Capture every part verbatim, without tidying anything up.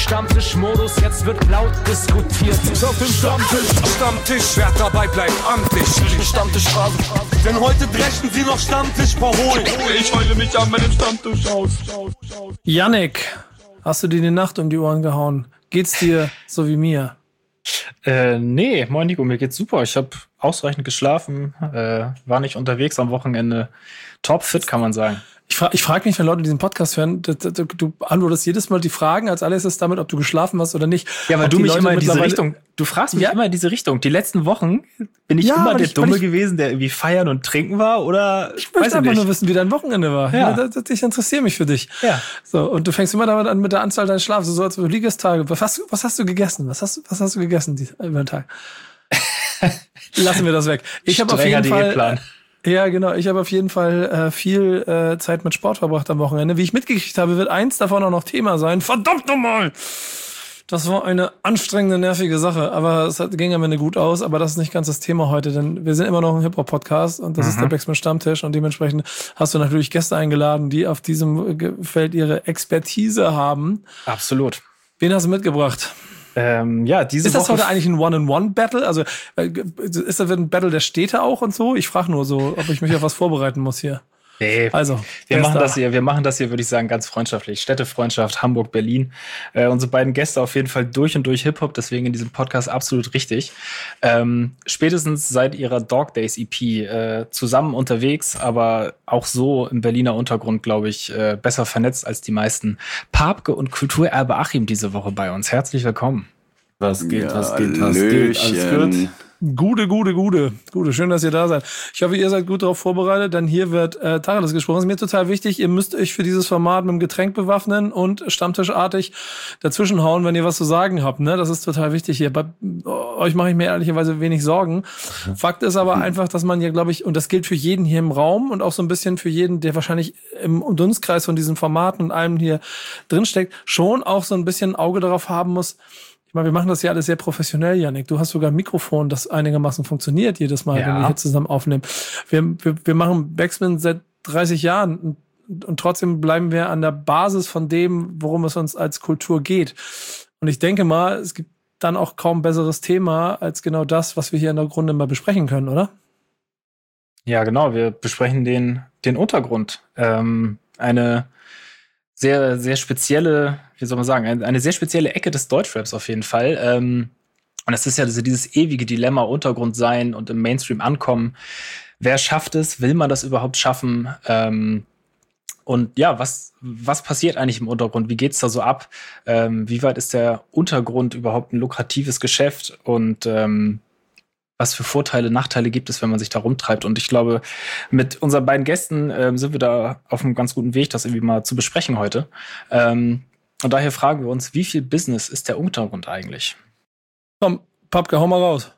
Stammtischmodus, jetzt wird laut diskutiert. Ist auf dem Stammtisch, Stammtisch, wer dabei bleibt, amtlich. Stammtisch Phase, denn heute brechen sie noch Stammtisch verholen. Ich heule mich an meinem Stammtisch aus. Yannick, hast du dir die Nacht um die Ohren gehauen? Geht's dir so wie mir? Äh, nee, moin Nico, mir geht's super. Ich habe ausreichend geschlafen, äh, war nicht unterwegs am Wochenende. Topfit, kann man sagen. Ich frage ich frag mich, wenn Leute diesen Podcast hören, du, du, du antwortest jedes Mal die Fragen, als alles ist damit, ob du geschlafen hast oder nicht. Ja, weil ob du mich Leute immer in diese Richtung, du fragst mich ja. immer in diese Richtung. Die letzten Wochen bin ich ja, immer der ich, Dumme ich, gewesen, der irgendwie feiern und trinken war, oder? Ich möchte weiß einfach nicht. nur wissen, wie dein Wochenende war. Ja. Ja, das, das, ich interessiere mich für dich. Ja. So, und du fängst immer damit an mit der Anzahl deines Schlafs, so als du Liegestage. Was hast, was hast du gegessen? Was hast, was hast du gegessen die, über den Tag? Lassen wir das weg. Ich habe auf jeden Fall. Plan. Ja, genau. Ich habe auf jeden Fall äh, viel äh, Zeit mit Sport verbracht am Wochenende. Wie ich mitgekriegt habe, wird eins davon auch noch Thema sein. Verdammt nochmal! Das war eine anstrengende, nervige Sache, aber es hat, ging am Ende gut aus. Aber das ist nicht ganz das Thema heute, denn wir sind immer noch ein Hip-Hop-Podcast und das mhm. ist der Backspin Stammtisch und dementsprechend hast du natürlich Gäste eingeladen, die auf diesem Feld ihre Expertise haben. Absolut. Wen hast du mitgebracht? Ähm, ja, diese ist das Woche heute eigentlich ein One-on-One-Battle? Also ist das ein Battle der Städte auch und so? Ich frage nur so, ob ich mich auf was vorbereiten muss hier. Nee, also, wir machen da? das hier, wir machen das hier, würde ich sagen, ganz freundschaftlich. Städtefreundschaft, Hamburg, Berlin. Äh, unsere beiden Gäste auf jeden Fall durch und durch Hip-Hop, deswegen in diesem Podcast absolut richtig. Ähm, spätestens seit ihrer Dog Days E P äh, zusammen unterwegs, aber auch so im Berliner Untergrund, glaube ich, äh, besser vernetzt als die meisten. Papke und Kulturerbe Achim diese Woche bei uns. Herzlich willkommen. Was geht, ja, was geht, was geht? Alles gut? Gute, gute, gute. Gute, schön, dass ihr da seid. Ich hoffe, ihr seid gut darauf vorbereitet, denn hier wird äh, Tacheles gesprochen. Das ist mir total wichtig. Ihr müsst euch für dieses Format mit einem Getränk bewaffnen und stammtischartig dazwischenhauen, wenn ihr was zu sagen habt. Ne? Das ist total wichtig hier. Bei euch mache ich mir ehrlicherweise wenig Sorgen. Fakt ist aber einfach, dass man ja, glaube ich, und das gilt für jeden hier im Raum und auch so ein bisschen für jeden, der wahrscheinlich im Dunstkreis von diesen Formaten und allem hier drinsteckt, schon auch so ein bisschen ein Auge darauf haben muss. Ich meine, wir machen das ja alles sehr professionell, Yannick. Du hast sogar ein Mikrofon, das einigermaßen funktioniert jedes Mal, ja. wenn wir hier zusammen aufnehmen. Wir, wir, wir machen Backspin seit dreißig Jahren und, und trotzdem bleiben wir an der Basis von dem, worum es uns als Kultur geht. Und ich denke mal, es gibt dann auch kaum besseres Thema als genau das, was wir hier in der Grunde mal besprechen können, oder? Ja, genau. Wir besprechen den, den Untergrund. Ähm, eine sehr, sehr spezielle, wie soll man sagen, eine sehr spezielle Ecke des Deutschraps auf jeden Fall. Ähm, und es ist ja dieses ewige Dilemma, Untergrund sein und im Mainstream ankommen. Wer schafft es? Will man das überhaupt schaffen? Ähm, und ja, was, was passiert eigentlich im Untergrund? Wie geht's da so ab? Ähm, wie weit ist der Untergrund überhaupt ein lukratives Geschäft? Und ähm, was für Vorteile, Nachteile gibt es, wenn man sich da rumtreibt? Und ich glaube, mit unseren beiden Gästen ähm, sind wir da auf einem ganz guten Weg, das irgendwie mal zu besprechen heute. Ähm, und daher fragen wir uns, wie viel Business ist der Untergrund eigentlich? Komm, Papke, hau mal raus.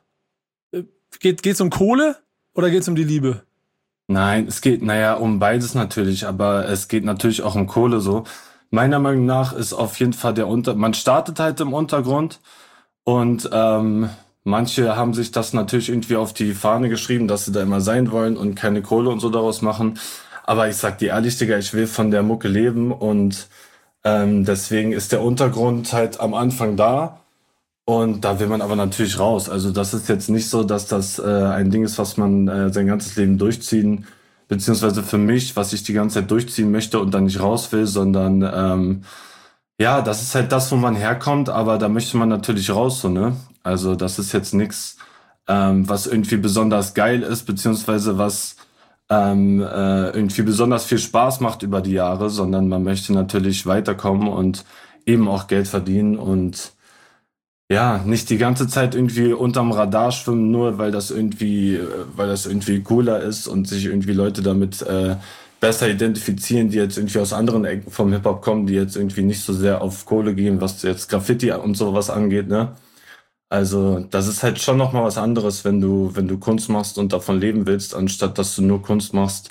Geht, geht's um Kohle oder geht's um die Liebe? Nein, es geht, naja, um beides natürlich, aber es geht natürlich auch um Kohle so. Meiner Meinung nach ist auf jeden Fall der Unter... Man startet halt im Untergrund und ähm, manche haben sich das natürlich irgendwie auf die Fahne geschrieben, dass sie da immer sein wollen und keine Kohle und so daraus machen. Aber ich sag dir ehrlich, Digga, ich will von der Mucke leben und ähm, deswegen ist der Untergrund halt am Anfang da und da will man aber natürlich raus. Also das ist jetzt nicht so, dass das äh, ein Ding ist, was man äh, sein ganzes Leben durchziehen, beziehungsweise für mich, was ich die ganze Zeit durchziehen möchte und dann nicht raus will, sondern ähm, ja, das ist halt das, wo man herkommt, aber da möchte man natürlich raus, so, ne? Also das ist jetzt nichts, ähm, was irgendwie besonders geil ist, beziehungsweise was ähm, äh, irgendwie besonders viel Spaß macht über die Jahre, sondern man möchte natürlich weiterkommen und eben auch Geld verdienen und ja, nicht die ganze Zeit irgendwie unterm Radar schwimmen, nur weil das irgendwie, weil das irgendwie cooler ist und sich irgendwie Leute damit äh, besser identifizieren, die jetzt irgendwie aus anderen Ecken vom Hip-Hop kommen, die jetzt irgendwie nicht so sehr auf Kohle gehen, was jetzt Graffiti und sowas angeht, ne? Also das ist halt schon nochmal was anderes, wenn du wenn du Kunst machst und davon leben willst, anstatt dass du nur Kunst machst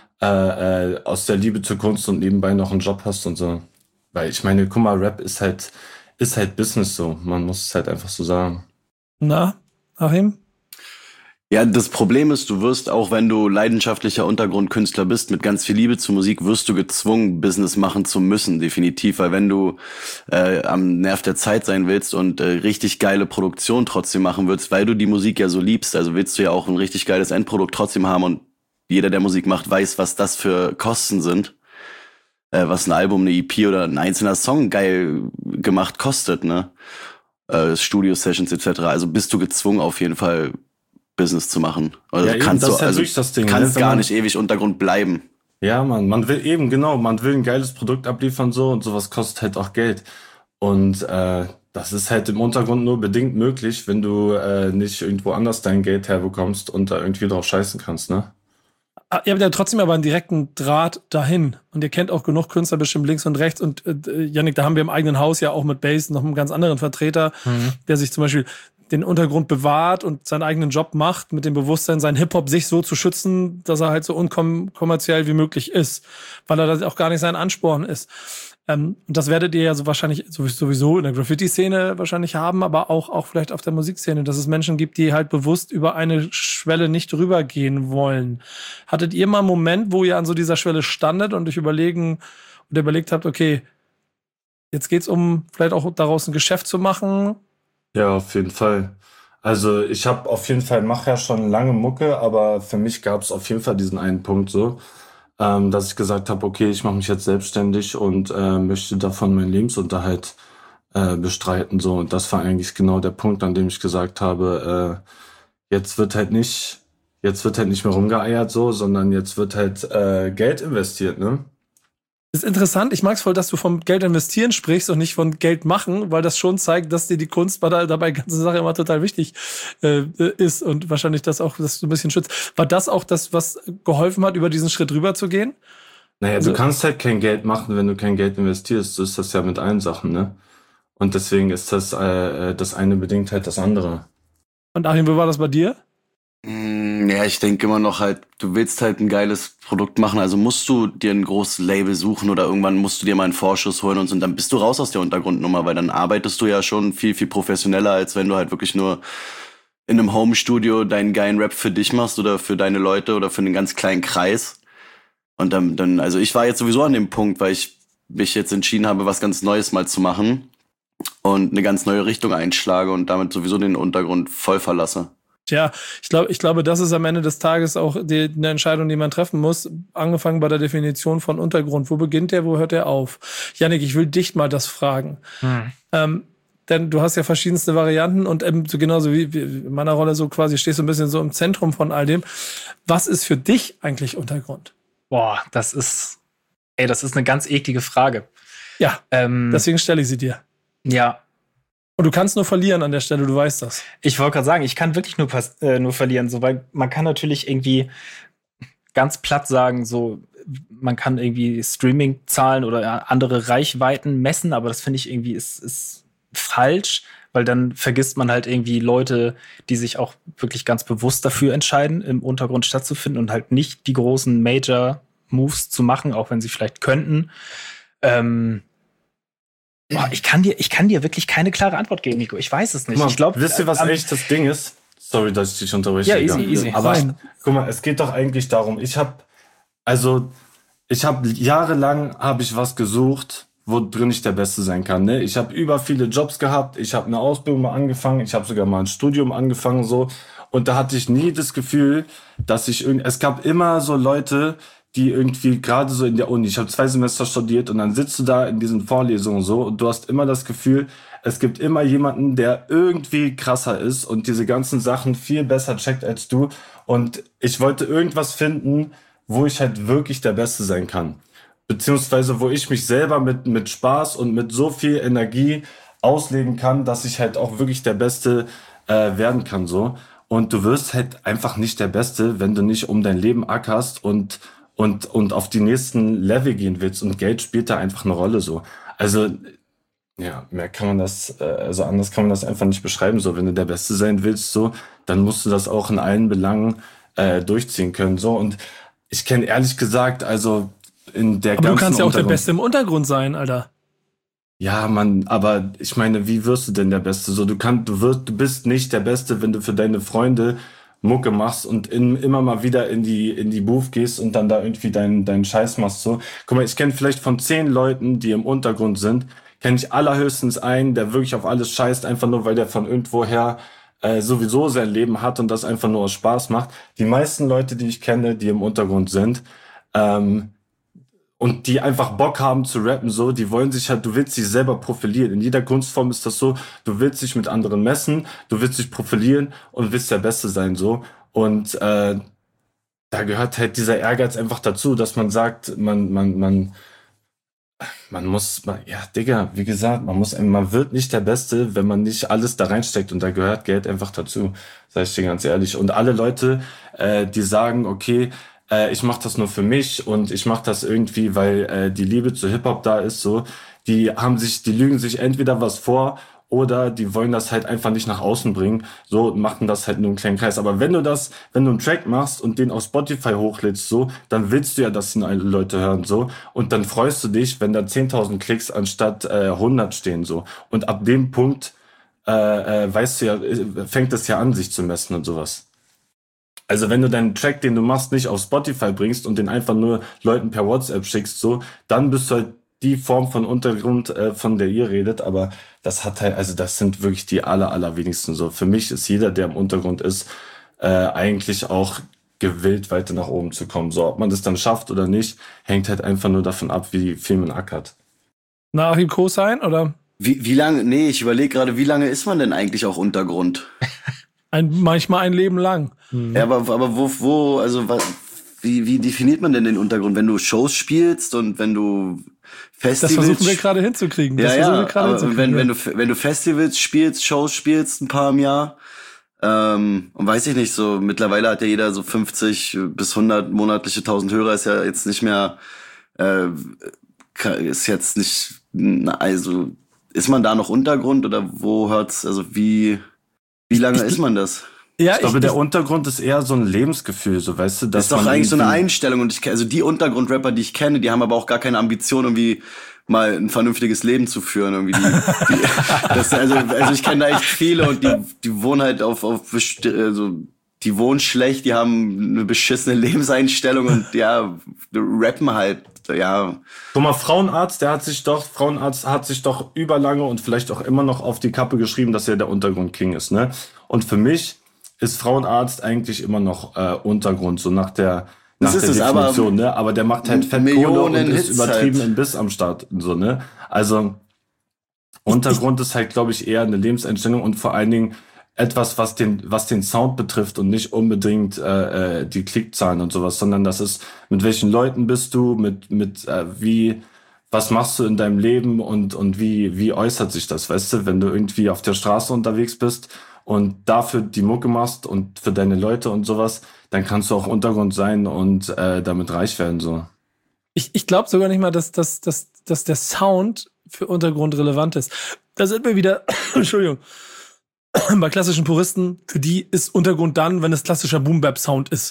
äh, äh, aus der Liebe zur Kunst und nebenbei noch einen Job hast und so. Weil ich meine, guck mal, Rap ist halt ist halt Business so. Man muss es halt einfach so sagen. Na, Achim? Ja, das Problem ist, du wirst auch, wenn du leidenschaftlicher Untergrundkünstler bist, mit ganz viel Liebe zur Musik, wirst du gezwungen, Business machen zu müssen, definitiv. Weil wenn du äh, am Nerv der Zeit sein willst und äh, richtig geile Produktion trotzdem machen willst, weil du die Musik ja so liebst, also willst du ja auch ein richtig geiles Endprodukt trotzdem haben und jeder, der Musik macht, weiß, was das für Kosten sind. Äh, was ein Album, eine E P oder ein einzelner Song geil gemacht kostet, ne? Äh, Studio-Sessions et cetera. Also bist du gezwungen, auf jeden Fall Business zu machen. Also Ja, eben, kannst das du ist ja also wirklich das Ding, kannst ne? gar Wenn man- nicht ewig Untergrund bleiben. Ja, man, man will eben, genau, man will ein geiles Produkt abliefern so und sowas kostet halt auch Geld. Und äh, das ist halt im Untergrund nur bedingt möglich, wenn du äh, nicht irgendwo anders dein Geld herbekommst und da irgendwie drauf scheißen kannst, ne? Ah, Ihr habt ja trotzdem aber einen direkten Draht dahin. Und ihr kennt auch genug Künstler bestimmt links und rechts. Und äh, Yannick, da haben wir im eigenen Haus ja auch mit Bass noch einen ganz anderen Vertreter, der sich zum Beispiel den Untergrund bewahrt und seinen eigenen Job macht, mit dem Bewusstsein, seinen Hip-Hop sich so zu schützen, dass er halt so unkommerziell wie möglich ist, weil er das auch gar nicht sein Ansporn ist. Ähm, und das werdet ihr ja so wahrscheinlich sowieso in der Graffiti-Szene wahrscheinlich haben, aber auch, auch vielleicht auf der Musikszene, dass es Menschen gibt, die halt bewusst über eine Schwelle nicht rübergehen wollen. Hattet ihr mal einen Moment, wo ihr an so dieser Schwelle standet und euch überlegen oder überlegt habt, okay, jetzt geht's um vielleicht auch daraus ein Geschäft zu machen? Ja, auf jeden Fall. Also ich habe auf jeden Fall, mache ja schon lange Mucke, aber für mich gab es auf jeden Fall diesen einen Punkt so, ähm, dass ich gesagt habe, okay, ich mache mich jetzt selbstständig und äh, möchte davon meinen Lebensunterhalt äh, bestreiten. So. Und das war eigentlich genau der Punkt, an dem ich gesagt habe, äh, jetzt wird halt nicht, jetzt wird halt nicht mehr rumgeeiert so, sondern jetzt wird halt äh, Geld investiert, ne? Das ist interessant. Ich mag es voll, dass du vom Geld investieren sprichst und nicht von Geld machen, weil das schon zeigt, dass dir die Kunst bei der dabei ganze Sache immer total wichtig äh, ist und wahrscheinlich das auch, dass du ein bisschen schützt. War das auch das, was geholfen hat, über diesen Schritt rüber zu gehen? Naja, Also- du kannst halt kein Geld machen, wenn du kein Geld investierst. So ist das ja mit allen Sachen, ne? Und deswegen ist das, äh, das eine bedingt halt das andere. Und Achim, wie war das bei dir? Mm, Ja, ich denke immer noch halt, du willst halt ein geiles Produkt machen, also musst du dir ein großes Label suchen oder irgendwann musst du dir mal einen Vorschuss holen und so, und dann bist du raus aus der Untergrundnummer, weil dann arbeitest du ja schon viel, viel professioneller, als wenn du halt wirklich nur in einem Home-Studio deinen geilen Rap für dich machst oder für deine Leute oder für einen ganz kleinen Kreis. Und dann, dann, also ich war jetzt sowieso an dem Punkt, weil ich mich jetzt entschieden habe, was ganz Neues mal zu machen und eine ganz neue Richtung einschlage und damit sowieso den Untergrund voll verlasse. Tja, ich glaube, ich glaube, das ist am Ende des Tages auch die, eine Entscheidung, die man treffen muss. Angefangen bei der Definition von Untergrund. Wo beginnt der, wo hört er auf? Yannick, ich will dich mal das fragen. Hm. Ähm, denn du hast ja verschiedenste Varianten und ähm, so genauso wie, wie in meiner Rolle so quasi stehst du ein bisschen so im Zentrum von all dem. Was ist für dich eigentlich Untergrund? Boah, das ist, ey, das ist eine ganz eklige Frage. Ja, Ähm, deswegen stelle ich sie dir. ja, Und du kannst nur verlieren an der Stelle, du weißt das. ich wollte gerade sagen, ich kann wirklich nur, pass äh, nur verlieren, so, weil man kann natürlich irgendwie ganz platt sagen, so, man kann irgendwie Streaming-Zahlen oder andere Reichweiten messen, aber das finde ich irgendwie ist, ist falsch, weil dann vergisst man halt irgendwie Leute, die sich auch wirklich ganz bewusst dafür entscheiden, im Untergrund stattzufinden und halt nicht die großen Major-Moves zu machen, auch wenn sie vielleicht könnten. Ähm, boah, ich kann dir, ich kann dir wirklich keine klare Antwort geben, Nico. Ich weiß es nicht. Guck mal, Ich glaube, wisst ihr, was am- echt das Ding ist? Sorry, dass ich dich unterbreche. Ja, easy, Digga. easy. Aber Fein. guck mal, es geht doch eigentlich darum, ich habe, also, ich habe jahrelang habe ich was gesucht, wo drin ich der Beste sein kann. Ne? Ich habe über viele Jobs gehabt, ich habe eine Ausbildung mal angefangen, ich habe sogar mal ein Studium angefangen so, und da hatte ich nie das Gefühl, dass ich irgend, es gab immer so Leute, die irgendwie gerade so in der Uni, ich habe zwei Semester studiert und dann sitzt du da in diesen Vorlesungen so und du hast immer das Gefühl, es gibt immer jemanden, der irgendwie krasser ist und diese ganzen Sachen viel besser checkt als du, und ich wollte irgendwas finden, wo ich halt wirklich der Beste sein kann. Beziehungsweise wo ich mich selber mit, mit Spaß und mit so viel Energie ausleben kann, dass ich halt auch wirklich der Beste äh, werden kann so. Und du wirst halt einfach nicht der Beste, wenn du nicht um dein Leben ackerst und und und auf die nächsten Level gehen willst, und Geld spielt da einfach eine Rolle so. Also ja, mehr kann man das, äh, also anders kann man das einfach nicht beschreiben so. Wenn du der Beste sein willst so, dann musst du das auch in allen Belangen äh, durchziehen können so. Und ich kenne ehrlich gesagt, also in der Aber ganzen du kannst ja auch der Untergrund- Beste im Untergrund sein, Alter. Ja, Mann, aber ich meine, wie wirst du denn der Beste? So, du kannst, du wirst, du bist nicht der Beste, wenn du für deine Freunde Mucke machst und in, immer mal wieder in die in die Booth gehst und dann da irgendwie deinen deinen Scheiß machst so. Guck mal, ich kenne vielleicht von zehn Leuten, die im Untergrund sind, kenne ich allerhöchstens einen, der wirklich auf alles scheißt, einfach nur, weil der von irgendwoher äh, sowieso sein Leben hat und das einfach nur aus Spaß macht. Die meisten Leute, die ich kenne, die im Untergrund sind, ähm, und die einfach Bock haben zu rappen, so, die wollen sich halt, du willst dich selber profilieren. In jeder Kunstform ist das so, du willst dich mit anderen messen, du willst dich profilieren und willst der Beste sein, so. Und äh, da gehört halt dieser Ehrgeiz einfach dazu, dass man sagt, man, man, man, man muss, man, ja, Digga, wie gesagt, man muss, man wird nicht der Beste, wenn man nicht alles da reinsteckt und da gehört Geld einfach dazu, sag ich dir ganz ehrlich. Und alle Leute, äh, die sagen, okay, Äh, ich mache das nur für mich und ich mache das irgendwie, weil äh, die Liebe zu Hip-Hop da ist, so, die haben sich, die lügen sich entweder was vor oder die wollen das halt einfach nicht nach außen bringen, so, und machen das halt nur im kleinen Kreis. Aber wenn du das, wenn du einen Track machst und den auf Spotify hochlädst, so, dann willst du ja, dass ihn alle Leute hören, so, und dann freust du dich, wenn da zehntausend Klicks anstatt äh, hundert stehen, so. Und ab dem Punkt, äh, äh, weißt du ja, fängt es ja an, sich zu messen und sowas. Also wenn du deinen Track, den du machst, nicht auf Spotify bringst und den einfach nur Leuten per WhatsApp schickst, so, dann bist du halt die Form von Untergrund, äh, von der ihr redet, aber das hat halt, also das sind wirklich die aller, allerwenigsten so. Für mich ist jeder, der im Untergrund ist, äh, eigentlich auch gewillt, weiter nach oben zu kommen. So, ob man das dann schafft oder nicht, hängt halt einfach nur davon ab, wie viel man ackert. Nach ihm Co-Sign, oder? Wie, wie lange, nee, ich überlege gerade, wie lange ist man denn eigentlich auch Untergrund? Ein, manchmal ein Leben lang. Mhm. Ja, aber, aber wo, wo, also, was, wie, wie definiert man denn den Untergrund? Wenn du Shows spielst und wenn du Festivals... Das versuchen wir gerade hinzukriegen. Das ja, ja, wir gerade hinzukriegen. Wenn, wenn, du, wenn du Festivals spielst, Shows spielst, ein paar im Jahr, ähm, und weiß ich nicht, so, mittlerweile hat ja jeder so fünfzig bis hundert monatliche tausend Hörer, ist ja jetzt nicht mehr, äh, ist jetzt nicht, also, ist man da noch Untergrund oder wo hört's, also wie... Wie lange ich, ist man das? Ja, ich glaube, ich, der ich, Untergrund ist eher so ein Lebensgefühl, so, weißt du, dass ist doch man eigentlich so eine Einstellung und ich, also die Untergrundrapper, die ich kenne, die haben aber auch gar keine Ambition, irgendwie mal ein vernünftiges Leben zu führen, irgendwie. Die, die, das, also, also ich kenne da echt viele und die, die wohnen halt auf, auf, also, die wohnen schlecht, die haben eine beschissene Lebenseinstellung und ja, rappen halt. Ja. Guck mal, Frauenarzt, der hat sich doch, Frauenarzt hat sich doch überlange und vielleicht auch immer noch auf die Kappe geschrieben, dass er der Untergrund-King ist, ne? Und für mich ist Frauenarzt eigentlich immer noch äh, Untergrund, so nach der, nach der Definition, aber, ne? Aber der macht halt Fettkohle und ist übertrieben halt im Biss am Start, so, ne? Also, Untergrund ist halt, glaube ich, eher eine Lebenseinstellung und vor allen Dingen etwas, was den, was den Sound betrifft und nicht unbedingt äh, die Klickzahlen und sowas, sondern das ist, mit welchen Leuten bist du, mit, mit äh, wie, was machst du in deinem Leben und, und wie, wie äußert sich das, weißt du, wenn du irgendwie auf der Straße unterwegs bist und dafür die Mucke machst und für deine Leute und sowas, dann kannst du auch Untergrund sein und äh, damit reich werden, so. Ich, ich glaube sogar nicht mal, dass, dass, dass, dass der Sound für Untergrund relevant ist. Da sind wir wieder, Entschuldigung, bei klassischen Puristen, für die ist Untergrund dann, wenn es klassischer Boom-Bap-Sound ist.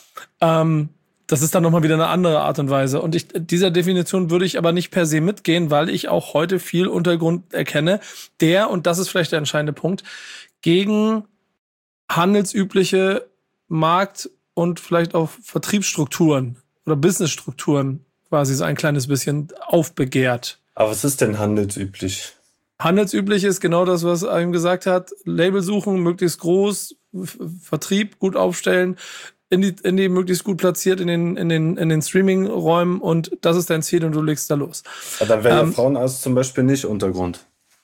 Ähm, das ist dann nochmal wieder eine andere Art und Weise. Und ich, dieser Definition würde ich aber nicht per se mitgehen, weil ich auch heute viel Untergrund erkenne, der, und das ist vielleicht der entscheidende Punkt, gegen handelsübliche Markt- und vielleicht auch Vertriebsstrukturen oder Businessstrukturen quasi so ein kleines bisschen aufbegehrt. Aber was ist denn handelsüblich? Handelsüblich ist genau das, was er ihm gesagt hat. Label suchen, möglichst groß, Vertrieb gut aufstellen, in die, in die möglichst gut platziert in den, in den, in den Streaming-Räumen und das ist dein Ziel und du legst da los. Ja, dann wäre ähm, ja Frauenarzt zum Beispiel nicht Untergrund.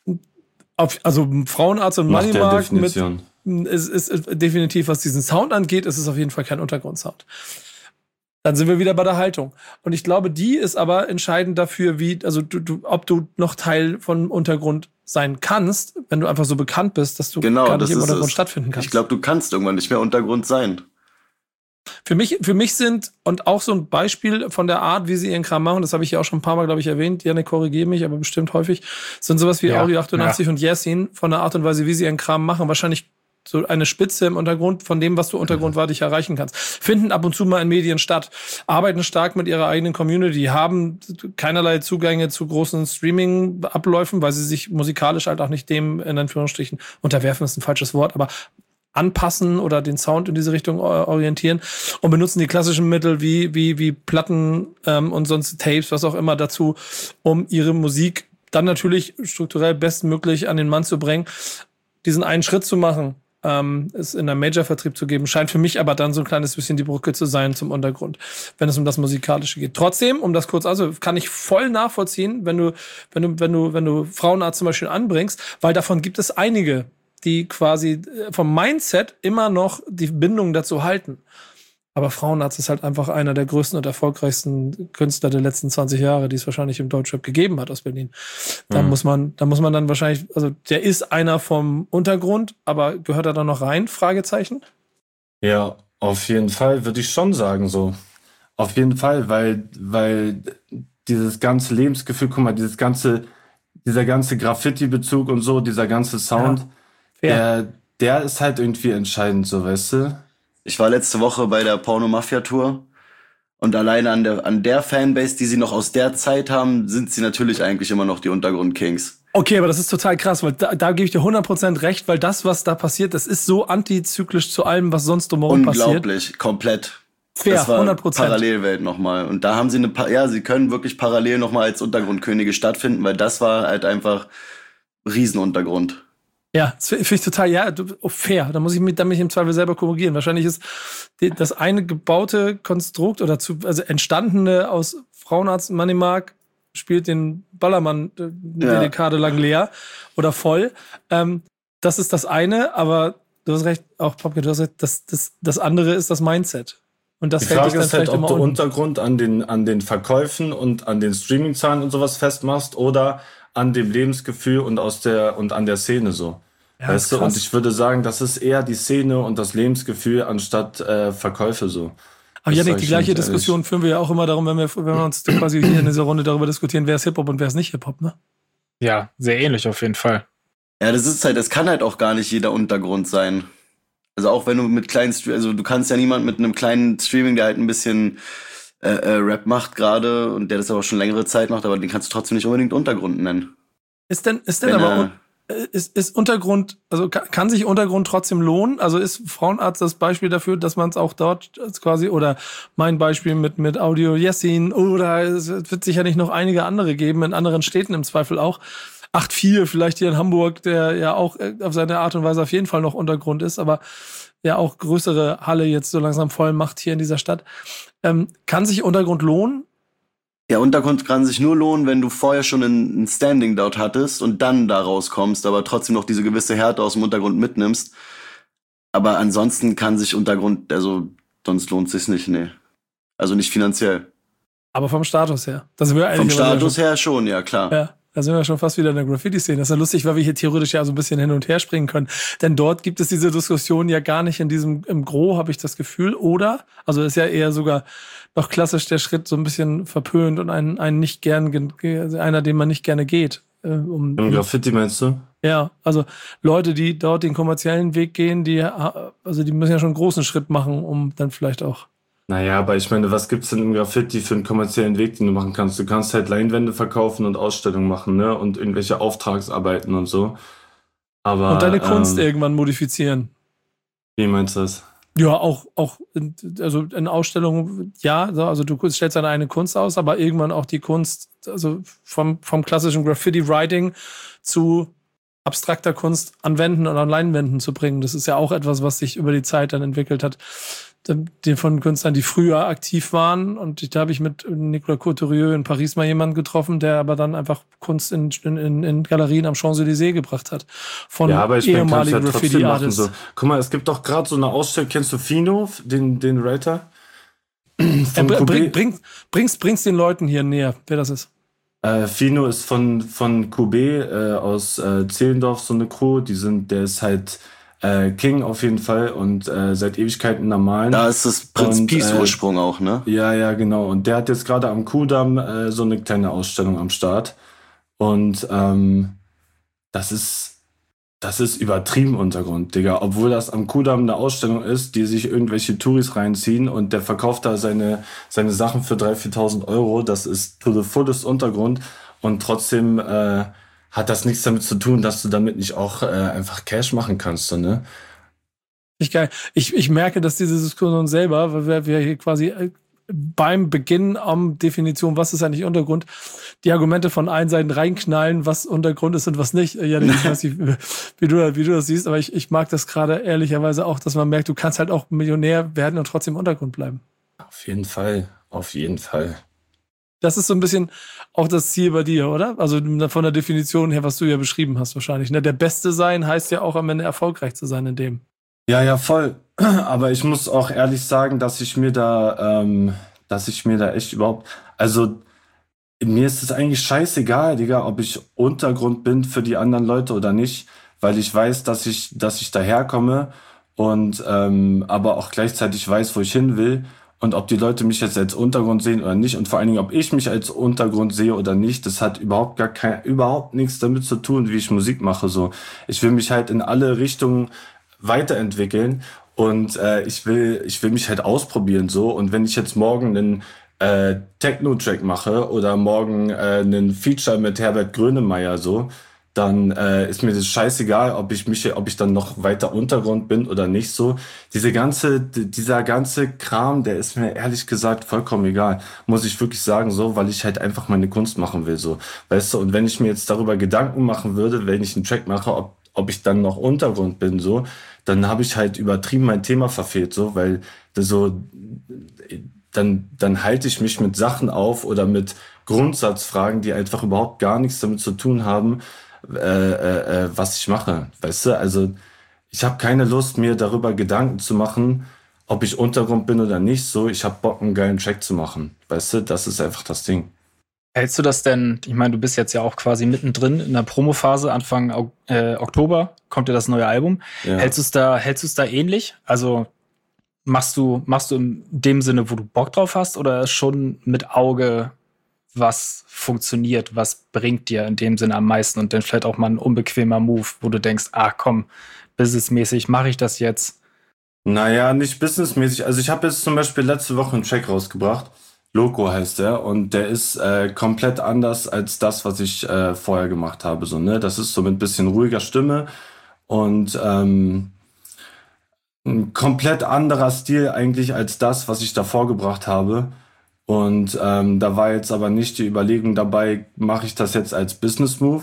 Auf, also Frauenarzt und Moneymarkt mit, ist, ist, ist definitiv, was diesen Sound angeht, ist es auf jeden Fall kein Untergrundsound. Dann sind wir wieder bei der Haltung. Und ich glaube, die ist aber entscheidend dafür, wie, also du, du, ob du noch Teil von Untergrund sein kannst, wenn du einfach so bekannt bist, dass du genau, gar nicht im Untergrund es. stattfinden kannst. Ich glaube, du kannst irgendwann nicht mehr Untergrund sein. Für mich, für mich sind, und auch so ein Beispiel von der Art, wie sie ihren Kram machen, das habe ich ja auch schon ein paar Mal, glaube ich, erwähnt, Janik, korrigiere mich, aber bestimmt häufig, sind sowas wie ja, Audio achtundachtzig ja. und Yasin von der Art und Weise, wie sie ihren Kram machen, wahrscheinlich so eine Spitze im Untergrund von dem, was du untergrundwartig erreichen kannst. Finden ab und zu mal in Medien statt, arbeiten stark mit ihrer eigenen Community, haben keinerlei Zugänge zu großen Streaming-Abläufen, weil sie sich musikalisch halt auch nicht dem, in Anführungsstrichen, unterwerfen ist ein falsches Wort, aber anpassen oder den Sound in diese Richtung orientieren und benutzen die klassischen Mittel wie wie wie Platten ähm, und sonst Tapes, was auch immer dazu, um ihre Musik dann natürlich strukturell bestmöglich an den Mann zu bringen. Diesen einen Schritt zu machen, ähm, es in einem Major-Vertrieb zu geben, scheint für mich aber dann so ein kleines bisschen die Brücke zu sein zum Untergrund, wenn es um das Musikalische geht. Trotzdem, um das kurz, also kann ich voll nachvollziehen, wenn du wenn du wenn du wenn du Frauenarzt zum Beispiel anbringst, weil davon gibt es einige, die quasi vom Mindset immer noch die Bindung dazu halten. Aber Frauenarzt ist halt einfach einer der größten und erfolgreichsten Künstler der letzten zwanzig Jahre, die es wahrscheinlich im Deutschrap gegeben hat aus Berlin. Da mhm. muss man, da muss man dann wahrscheinlich, also der ist einer vom Untergrund, aber gehört er da noch rein? Fragezeichen? Ja, auf jeden Fall würde ich schon sagen so. Auf jeden Fall, weil, weil dieses ganze Lebensgefühl, guck mal, dieses ganze, dieser ganze Graffiti-Bezug und so, dieser ganze Sound, ja. Der, der ist halt irgendwie entscheidend, so, weißt du? Ich war letzte Woche bei der Porno-Mafia-Tour und alleine an der, an der Fanbase, die sie noch aus der Zeit haben, sind sie natürlich eigentlich immer noch die Untergrund-Kings. Okay, aber das ist total krass, weil da, da gebe ich dir hundert Prozent recht, weil das, was da passiert, das ist so antizyklisch zu allem, was sonst drumherum passiert. Unglaublich, komplett. Fair, das war hundert Prozent. Parallelwelt nochmal. Und da haben sie eine, ja, sie können wirklich parallel nochmal als Untergrundkönige stattfinden, weil das war halt einfach Riesenuntergrund. Ja, das finde ich total, ja, oh, fair. Da muss ich mich, dann mich im Zweifel selber korrigieren. Wahrscheinlich ist die, das eine gebaute Konstrukt oder zu, also entstandene aus Frauenarzt Money Mark spielt den Ballermann äh, eine ja. Dekade lang leer oder voll. Ähm, das ist das eine, aber du hast recht, auch Popke, du hast recht, das, das, das andere ist das Mindset. Und das die hält Frage dich dann ist halt, vielleicht ob immer du unten. Untergrund an den, an den Verkäufen und an den Streaming-Zahlen und sowas festmachst oder an dem Lebensgefühl und aus der und an der Szene so. Ja, weißt du? Und ich würde sagen, das ist eher die Szene und das Lebensgefühl anstatt äh, Verkäufe so. Aber Janik, die gleiche Diskussion ehrlich. führen wir ja auch immer darum, wenn wir, wenn wir uns quasi hier in dieser Runde darüber diskutieren, wer ist Hip-Hop und wer ist nicht Hip-Hop, ne? Ja, sehr ähnlich auf jeden Fall. Ja, das ist halt, es kann halt auch gar nicht jeder Untergrund sein. Also auch wenn du mit kleinen, also du kannst ja niemand mit einem kleinen Streaming, der halt ein bisschen äh, äh, Rap macht gerade und der das aber schon längere Zeit macht, aber den kannst du trotzdem nicht unbedingt Untergrund nennen. Ist denn, ist denn wenn, aber... Äh, Ist, ist Untergrund, also kann, kann sich Untergrund trotzdem lohnen? Also ist Frauenarzt das Beispiel dafür, dass man es auch dort quasi, oder mein Beispiel mit, mit Audio Yessin, oder es wird sicherlich noch einige andere geben, in anderen Städten im Zweifel auch. acht vier vielleicht hier in Hamburg, der ja auch auf seine Art und Weise auf jeden Fall noch Untergrund ist, aber ja auch größere Halle jetzt so langsam voll macht hier in dieser Stadt. Ähm, kann sich Untergrund lohnen? Ja, Untergrund kann sich nur lohnen, wenn du vorher schon ein Standing dort hattest und dann da rauskommst, aber trotzdem noch diese gewisse Härte aus dem Untergrund mitnimmst. Aber ansonsten kann sich Untergrund, also sonst lohnt sich's nicht, nee. Also nicht finanziell. Aber vom Status her. Das sind wir vom Status her schon, ja klar. Ja. Da sind wir schon fast wieder in der Graffiti-Szene. Das ist ja lustig, weil wir hier theoretisch ja so ein bisschen hin und her springen können. Denn dort gibt es diese Diskussion ja gar nicht in diesem, im Gros, habe ich das Gefühl, oder? Also ist ja eher sogar noch klassisch der Schritt so ein bisschen verpönt und ein, ein nicht gern, einer, den man nicht gerne geht. Äh, um, Im Graffiti meinst du? Ja, also Leute, die dort den kommerziellen Weg gehen, die, also die müssen ja schon einen großen Schritt machen, um dann vielleicht auch. Naja, aber ich meine, was gibt's denn im Graffiti für einen kommerziellen Weg, den du machen kannst? Du kannst halt Leinwände verkaufen und Ausstellungen machen, ne? Und irgendwelche Auftragsarbeiten und so. Aber, und deine Kunst ähm, irgendwann modifizieren. Wie meinst du das? Ja, auch, auch, in, also in Ausstellungen, ja, also du stellst deine eigene Kunst aus, aber irgendwann auch die Kunst, also vom, vom klassischen Graffiti-Writing zu abstrakter Kunst an Wänden und an Leinwänden zu bringen. Das ist ja auch etwas, was sich über die Zeit dann entwickelt hat. Den von Künstlern, die früher aktiv waren. Und da habe ich mit Nicolas Couturier in Paris mal jemanden getroffen, der aber dann einfach Kunst in, in, in Galerien am Champs-Élysées gebracht hat. Von ja, aber ich ehemaligen ja Graffiti-Artists. So. Guck mal, es gibt doch gerade so eine Ausstellung, kennst du Fino, den, den Writer? Von äh, bring, bring, bring's, bring's den Leuten hier näher, wer das ist. Äh, Fino ist von, von Koubé äh, aus äh, Zehlendorf, so eine Crew. Die sind, der ist halt Äh, King auf jeden Fall und äh, seit Ewigkeiten am Malen. Da ist das Prinz und, Peace äh, Ursprung auch, ne? Ja, ja, genau. Und der hat jetzt gerade am Kudamm äh, so eine kleine Ausstellung am Start. Und ähm, das ist das ist übertrieben Untergrund, Digga. Obwohl das am Kudamm eine Ausstellung ist, die sich irgendwelche Touris reinziehen und der verkauft da seine seine Sachen für dreitausend, viertausend Euro. Das ist to the fullest Untergrund und trotzdem äh, hat das nichts damit zu tun, dass du damit nicht auch äh, einfach Cash machen kannst, so, ne? Ich geil. Ich, ich merke, dass diese Diskussion selber, weil wir, wir hier quasi beim Beginn am Definition, was ist eigentlich Untergrund, die Argumente von allen Seiten reinknallen, was Untergrund ist und was nicht. Ja, ich weiß nicht, wie du, wie du das siehst, aber ich, ich mag das gerade ehrlicherweise auch, dass man merkt, du kannst halt auch Millionär werden und trotzdem im Untergrund bleiben. Auf jeden Fall, auf jeden Fall. Das ist so ein bisschen auch das Ziel bei dir, oder? Also von der Definition her, was du ja beschrieben hast wahrscheinlich. Ne? Der Beste sein heißt ja auch am Ende erfolgreich zu sein in dem. Ja, ja, voll. Aber ich muss auch ehrlich sagen, dass ich mir da, ähm, dass ich mir da echt überhaupt, also mir ist es eigentlich scheißegal, Digga, ob ich Untergrund bin für die anderen Leute oder nicht, weil ich weiß, dass ich, dass ich daherkomme und ähm, aber auch gleichzeitig weiß, wo ich hin will und ob die Leute mich jetzt als Untergrund sehen oder nicht und vor allen Dingen, ob ich mich als Untergrund sehe oder nicht, das hat überhaupt gar kein, überhaupt nichts damit zu tun, wie ich Musik mache. So, ich will mich halt in alle Richtungen weiterentwickeln und äh, ich will ich will mich halt ausprobieren so und wenn ich jetzt morgen einen äh, Techno-Track mache oder morgen äh, einen Feature mit Herbert Grönemeyer so, dann äh, ist mir das scheißegal, ob ich mich ob ich dann noch weiter Untergrund bin oder nicht so. Diese ganze dieser ganze Kram, der ist mir ehrlich gesagt vollkommen egal, muss ich wirklich sagen so, weil ich halt einfach meine Kunst machen will so, weißt du, und wenn ich mir jetzt darüber Gedanken machen würde, wenn ich einen Track mache, ob ob ich dann noch Untergrund bin, so, dann habe ich halt übertrieben mein Thema verfehlt, so, weil so, dann, dann halte ich mich mit Sachen auf oder mit Grundsatzfragen, die einfach überhaupt gar nichts damit zu tun haben, äh, äh, was ich mache, weißt du, also ich habe keine Lust, mir darüber Gedanken zu machen, ob ich Untergrund bin oder nicht, so, ich habe Bock, einen geilen Track zu machen, weißt du, das ist einfach das Ding. Hältst du das denn, ich meine, du bist jetzt ja auch quasi mittendrin in der Promophase, Anfang äh, Oktober kommt ja das neue Album. Ja. Hältst du es da, hältst du es da ähnlich? Also machst du, machst du in dem Sinne, wo du Bock drauf hast, oder schon mit Auge, was funktioniert, was bringt dir in dem Sinne am meisten und dann vielleicht auch mal ein unbequemer Move, wo du denkst, ah komm, businessmäßig mache ich das jetzt? Naja, nicht businessmäßig. Also ich habe jetzt zum Beispiel letzte Woche einen Track rausgebracht. Loco heißt der und der ist äh, komplett anders als das, was ich äh, vorher gemacht habe. So, ne? Das ist so mit ein bisschen ruhiger Stimme und ähm, ein komplett anderer Stil eigentlich als das, was ich davor gebracht habe. Und ähm, da war jetzt aber nicht die Überlegung dabei, mache ich das jetzt als Business Move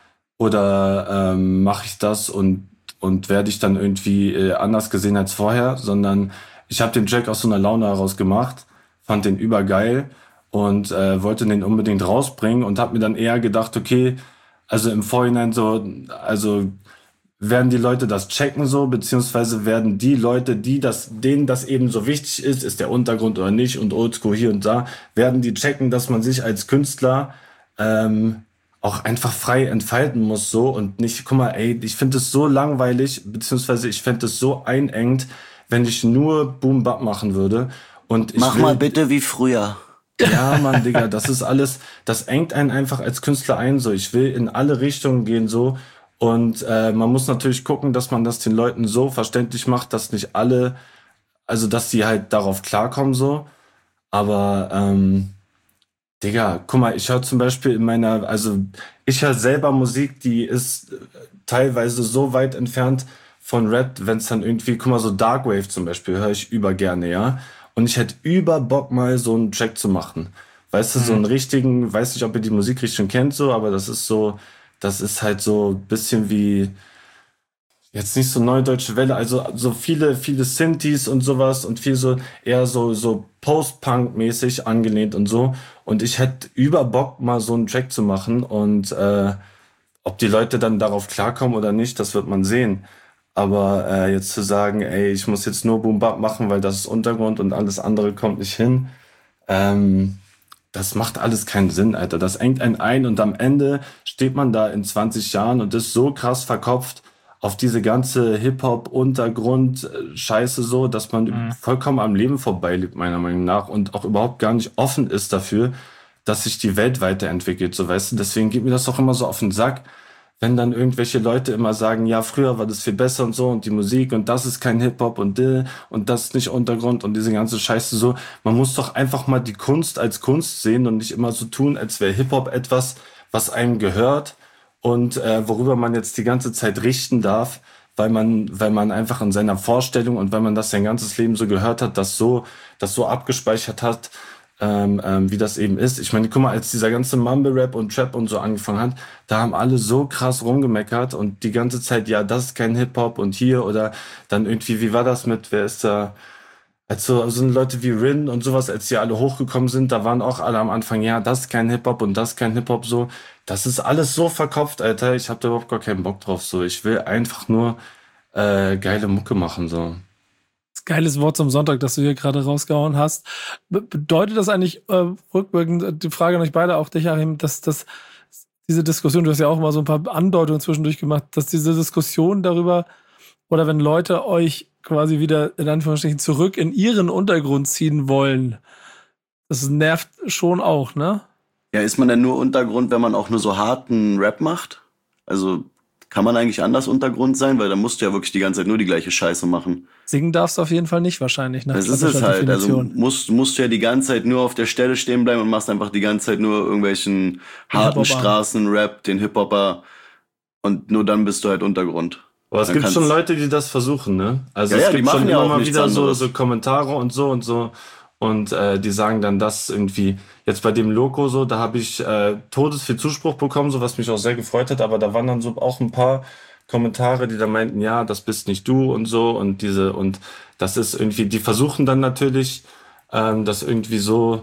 oder ähm, mache ich das und und werde ich dann irgendwie äh, anders gesehen als vorher, sondern ich habe den Track aus so einer Laune heraus gemacht, fand den übergeil und äh, wollte den unbedingt rausbringen und habe mir dann eher gedacht, okay, also im Vorhinein so, also werden die Leute das checken so, beziehungsweise werden die Leute, die das, denen das eben so wichtig ist, ist der Untergrund oder nicht und Oldschool hier und da, werden die checken, dass man sich als Künstler ähm, auch einfach frei entfalten muss so und nicht, guck mal, ey, ich finde es so langweilig, beziehungsweise ich fände es so einengt, wenn ich nur Boom-Bap machen würde. Und ich Mach will, mal bitte wie früher. Ja, Mann, Digga, das ist alles, das engt einen einfach als Künstler ein, so. Ich will in alle Richtungen gehen, so. Und äh, man muss natürlich gucken, dass man das den Leuten so verständlich macht, dass nicht alle, also dass die halt darauf klarkommen, so. Aber, ähm, Digga, guck mal, ich höre zum Beispiel in meiner, also ich höre selber Musik, die ist teilweise so weit entfernt von Rap, wenn es dann irgendwie, guck mal, so Darkwave zum Beispiel höre ich über gerne, ja. Und ich hätte über Bock, mal so einen Track zu machen. Weißt du, mhm. so einen richtigen, weiß nicht, ob ihr die Musikrichtung kennt, so, aber das ist so, das ist halt so ein bisschen wie, jetzt nicht so Neue Deutsche Welle, also so viele, viele Synthes und sowas und viel so, eher so, so Post-Punk-mäßig angelehnt und so. Und ich hätte über Bock, mal so einen Track zu machen und äh, ob die Leute dann darauf klarkommen oder nicht, das wird man sehen. Aber äh, jetzt zu sagen, ey, ich muss jetzt nur Boom Bap machen, weil das ist Untergrund und alles andere kommt nicht hin, ähm, das macht alles keinen Sinn, Alter. Das engt einen ein und am Ende steht man da in zwanzig Jahren und ist so krass verkopft auf diese ganze Hip-Hop-Untergrund-Scheiße so, dass man mhm. vollkommen am Leben vorbeilebt, meiner Meinung nach, und auch überhaupt gar nicht offen ist dafür, dass sich die Welt weiterentwickelt, so, weißt du. Deswegen geht mir das auch immer so auf den Sack, wenn dann irgendwelche Leute immer sagen, ja, früher war das viel besser und so und die Musik und das ist kein Hip-Hop und dill und das ist nicht Untergrund und diese ganze Scheiße so. Man muss doch einfach mal die Kunst als Kunst sehen und nicht immer so tun, als wäre Hip-Hop etwas, was einem gehört und äh, worüber man jetzt die ganze Zeit richten darf, weil man, weil man einfach in seiner Vorstellung und weil man das sein ganzes Leben so gehört hat, das so, das so abgespeichert hat, ähm, ähm, wie das eben ist. Ich meine, guck mal, als dieser ganze Mumble-Rap und Trap und so angefangen hat, da haben alle so krass rumgemeckert und die ganze Zeit, ja, das ist kein Hip-Hop und hier oder dann irgendwie, wie war das mit, wer ist da? Also so Leute wie Rin und sowas, als die alle hochgekommen sind, da waren auch alle am Anfang, ja, das ist kein Hip-Hop und das ist kein Hip-Hop so. Das ist alles so verkopft, Alter. Ich hab da überhaupt gar keinen Bock drauf. So, ich will einfach nur äh, geile Mucke machen. So. Geiles Wort zum Sonntag, das du hier gerade rausgehauen hast. Be- bedeutet das eigentlich äh, rückwirkend, die Frage an euch beide, auch dich, Achim, dass, dass diese Diskussion, du hast ja auch mal so ein paar Andeutungen zwischendurch gemacht, dass diese Diskussion darüber, oder wenn Leute euch quasi wieder in Anführungsstrichen zurück in ihren Untergrund ziehen wollen, das nervt schon auch, ne? Ja, ist man denn nur Untergrund, wenn man auch nur so harten Rap macht? Also kann man eigentlich anders Untergrund sein? Weil da musst du ja wirklich die ganze Zeit nur die gleiche Scheiße machen. Singen darfst du auf jeden Fall nicht wahrscheinlich. Nach Das ist es halt. Also musst, musst du ja die ganze Zeit nur auf der Stelle stehen bleiben und machst einfach die ganze Zeit nur irgendwelchen harten Straßenrap, den Hip-Hopper und nur dann bist du halt Untergrund. Aber es dann gibt schon Leute, die das versuchen, ne? Also ja, es ja, gibt schon ja immer mal wieder so, anderes. so Kommentare und so und so. Und äh, die sagen dann das irgendwie, jetzt bei dem Loco so, da habe ich äh, todesviel Zuspruch bekommen, so was mich auch sehr gefreut hat, aber da waren dann so auch ein paar Kommentare, die da meinten, ja, das bist nicht du und so und diese und das ist irgendwie, die versuchen dann natürlich, ähm, das irgendwie so,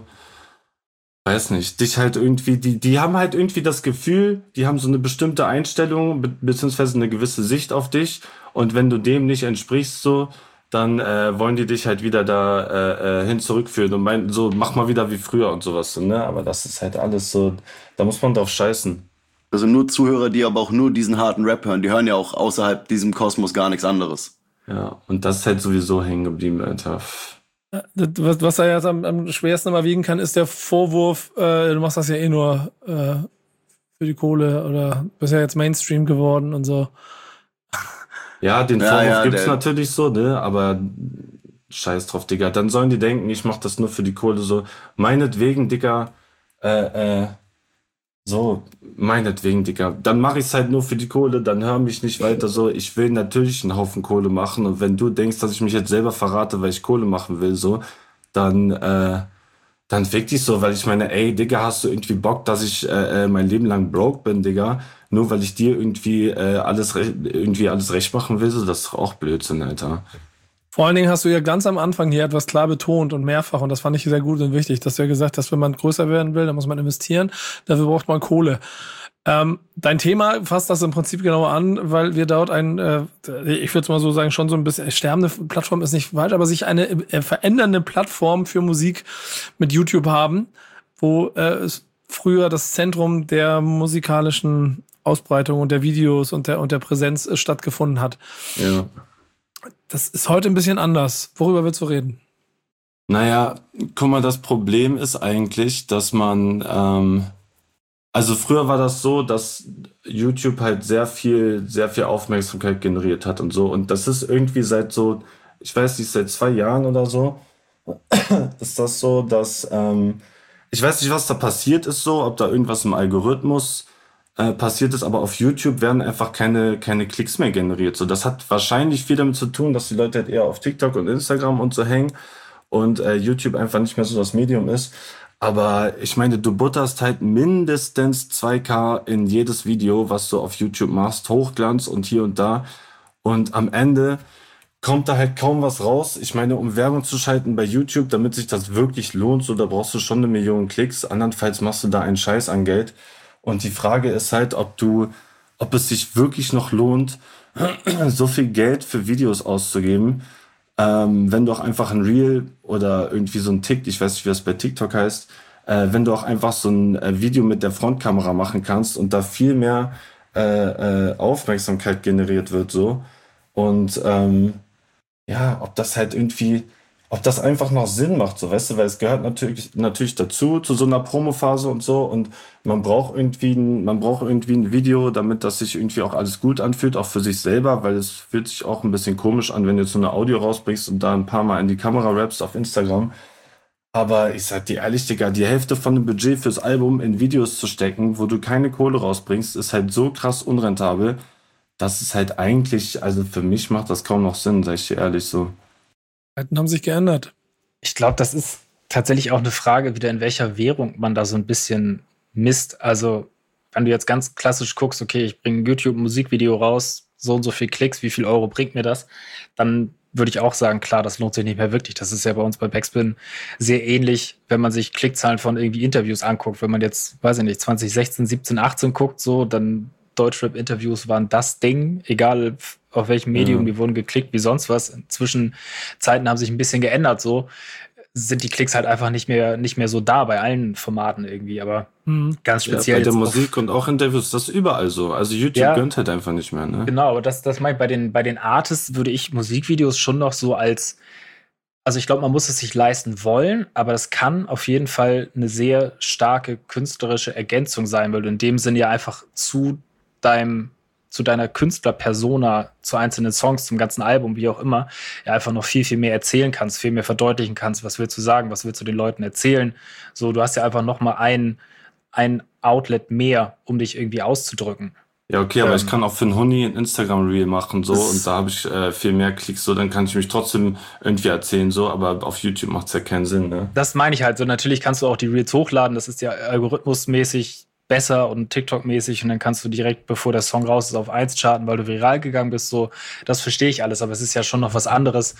weiß nicht, dich halt irgendwie, die, die haben halt irgendwie das Gefühl, die haben so eine bestimmte Einstellung, be- beziehungsweise eine gewisse Sicht auf dich und wenn du dem nicht entsprichst so, dann äh, wollen die dich halt wieder da äh, äh, hin zurückführen und meinen, so, mach mal wieder wie früher und sowas, so, ne? Aber das ist halt alles so, da muss man drauf scheißen. Also nur Zuhörer, die aber auch nur diesen harten Rap hören, die hören ja auch außerhalb diesem Kosmos gar nichts anderes. Ja, und das ist halt sowieso hängen geblieben, Alter. Was, was er jetzt am, am schwersten immer wiegen kann, ist der Vorwurf, äh, du machst das ja eh nur äh, für die Kohle oder bist ja jetzt Mainstream geworden und so. Ja, den Ja, Vorwurf ja, gibt's der- natürlich so, ne? Aber scheiß drauf, Digga. Dann sollen die denken, ich mach das nur für die Kohle so. Meinetwegen, Digga, äh, äh, so, meinetwegen, Digga. Dann mach ich's halt nur für die Kohle, dann hör mich nicht weiter so. Ich will natürlich einen Haufen Kohle machen und wenn du denkst, dass ich mich jetzt selber verrate, weil ich Kohle machen will, so, dann, äh, dann fick dich so, weil ich meine, ey, Digga, hast du irgendwie Bock, dass ich äh, äh, mein Leben lang broke bin, Digga? Nur weil ich dir irgendwie äh, alles re- irgendwie alles recht machen will, so, das ist doch auch Blödsinn, Alter. Vor allen Dingen hast du ja ganz am Anfang hier etwas klar betont und mehrfach, und das fand ich sehr gut und wichtig, dass du ja gesagt hast, wenn man größer werden will, dann muss man investieren, dafür braucht man Kohle. Ähm, dein Thema fasst das im Prinzip genau an, weil wir dort ein, äh, ich würde es mal so sagen, schon so ein bisschen sterbende Plattform ist nicht falsch, aber sich eine äh, verändernde Plattform für Musik mit YouTube haben, wo äh, es früher das Zentrum der musikalischen Ausbreitung und der Videos und der und der Präsenz äh, stattgefunden hat. Ja. Das ist heute ein bisschen anders. Worüber willst du reden? Naja, guck mal, das Problem ist eigentlich, dass man, ähm, also früher war das so, dass YouTube halt sehr viel, sehr viel Aufmerksamkeit generiert hat und so. Und das ist irgendwie seit so, ich weiß nicht, seit zwei Jahren oder so, ist das so, dass, ähm, ich weiß nicht, was da passiert ist so, ob da irgendwas im Algorithmus äh, passiert ist, aber auf YouTube werden einfach keine, keine Klicks mehr generiert. So, das hat wahrscheinlich viel damit zu tun, dass die Leute halt eher auf TikTok und Instagram und so hängen und äh, YouTube einfach nicht mehr so das Medium ist. Aber ich meine, du butterst halt mindestens zwei K in jedes Video, was du auf YouTube machst, Hochglanz und hier und da. Und am Ende kommt da halt kaum was raus. Ich meine, um Werbung zu schalten bei YouTube, damit sich das wirklich lohnt, so da brauchst du schon eine Million Klicks. Andernfalls machst du da einen Scheiß an Geld. Und die Frage ist halt, ob du, ob es sich wirklich noch lohnt, so viel Geld für Videos auszugeben, ähm, wenn du auch einfach ein Reel oder irgendwie so ein Tick, ich weiß nicht, wie das bei TikTok heißt, äh, wenn du auch einfach so ein äh, Video mit der Frontkamera machen kannst und da viel mehr äh, äh, Aufmerksamkeit generiert wird, so. Und ähm, ja, ob das halt irgendwie, ob das einfach noch Sinn macht, so, weißt du, weil es gehört natürlich, natürlich dazu, zu so einer Promophase und so, und man braucht irgendwie ein, man braucht irgendwie ein Video, damit das sich irgendwie auch alles gut anfühlt, auch für sich selber, weil es fühlt sich auch ein bisschen komisch an, wenn du jetzt so eine Audio rausbringst und da ein paar Mal in die Kamera rappst auf Instagram. Aber ich sag dir ehrlich, Digga, die Hälfte von dem Budget fürs Album in Videos zu stecken, wo du keine Kohle rausbringst, ist halt so krass unrentabel, das ist halt eigentlich, also für mich macht das kaum noch Sinn, sag ich dir ehrlich so. Zeiten haben sich geändert. Ich glaube, das ist tatsächlich auch eine Frage, wieder in welcher Währung man da so ein bisschen misst. Also, wenn du jetzt ganz klassisch guckst, okay, ich bringe ein YouTube-Musikvideo raus, so und so viel Klicks, wie viel Euro bringt mir das? Dann würde ich auch sagen, klar, das lohnt sich nicht mehr wirklich. Das ist ja bei uns bei Backspin sehr ähnlich, wenn man sich Klickzahlen von irgendwie Interviews anguckt. Wenn man jetzt, weiß ich nicht, zwanzig sechzehn, siebzehn, achtzehn guckt, so, dann Deutschrap-Interviews waren das Ding, egal auf welchem Medium, ja. Die wurden geklickt, wie sonst was. Inzwischen, Zeiten haben sich ein bisschen geändert, so sind die Klicks halt einfach nicht mehr, nicht mehr so da bei allen Formaten irgendwie, aber mhm. ganz speziell. Ja, bei der Musik und auch Interviews, das ist überall so. Also YouTube ja, gönnt halt einfach nicht mehr, ne? Genau, aber das, das meine ich, bei den, bei den Artists würde ich Musikvideos schon noch so als, also ich glaube, man muss es sich leisten wollen, aber das kann auf jeden Fall eine sehr starke künstlerische Ergänzung sein, weil du in dem Sinne ja einfach zu deinem zu deiner Künstlerpersona, zu einzelnen Songs, zum ganzen Album, wie auch immer, ja einfach noch viel, viel mehr erzählen kannst, viel mehr verdeutlichen kannst, was willst du sagen, was willst du den Leuten erzählen. So, du hast ja einfach noch mal ein, ein Outlet mehr, um dich irgendwie auszudrücken. Ja, okay, aber ähm, ich kann auch für einen Huni ein Instagram-Reel machen, so, und da habe ich äh, viel mehr Klicks, so, dann kann ich mich trotzdem irgendwie erzählen, so, aber auf YouTube macht es ja keinen Sinn, ne? Das meine ich halt so. Natürlich kannst du auch die Reels hochladen, das ist ja algorithmusmäßig besser und TikTok-mäßig und dann kannst du direkt, bevor der Song raus ist, auf eins charten, weil du viral gegangen bist, so, das verstehe ich alles, aber es ist ja schon noch was anderes,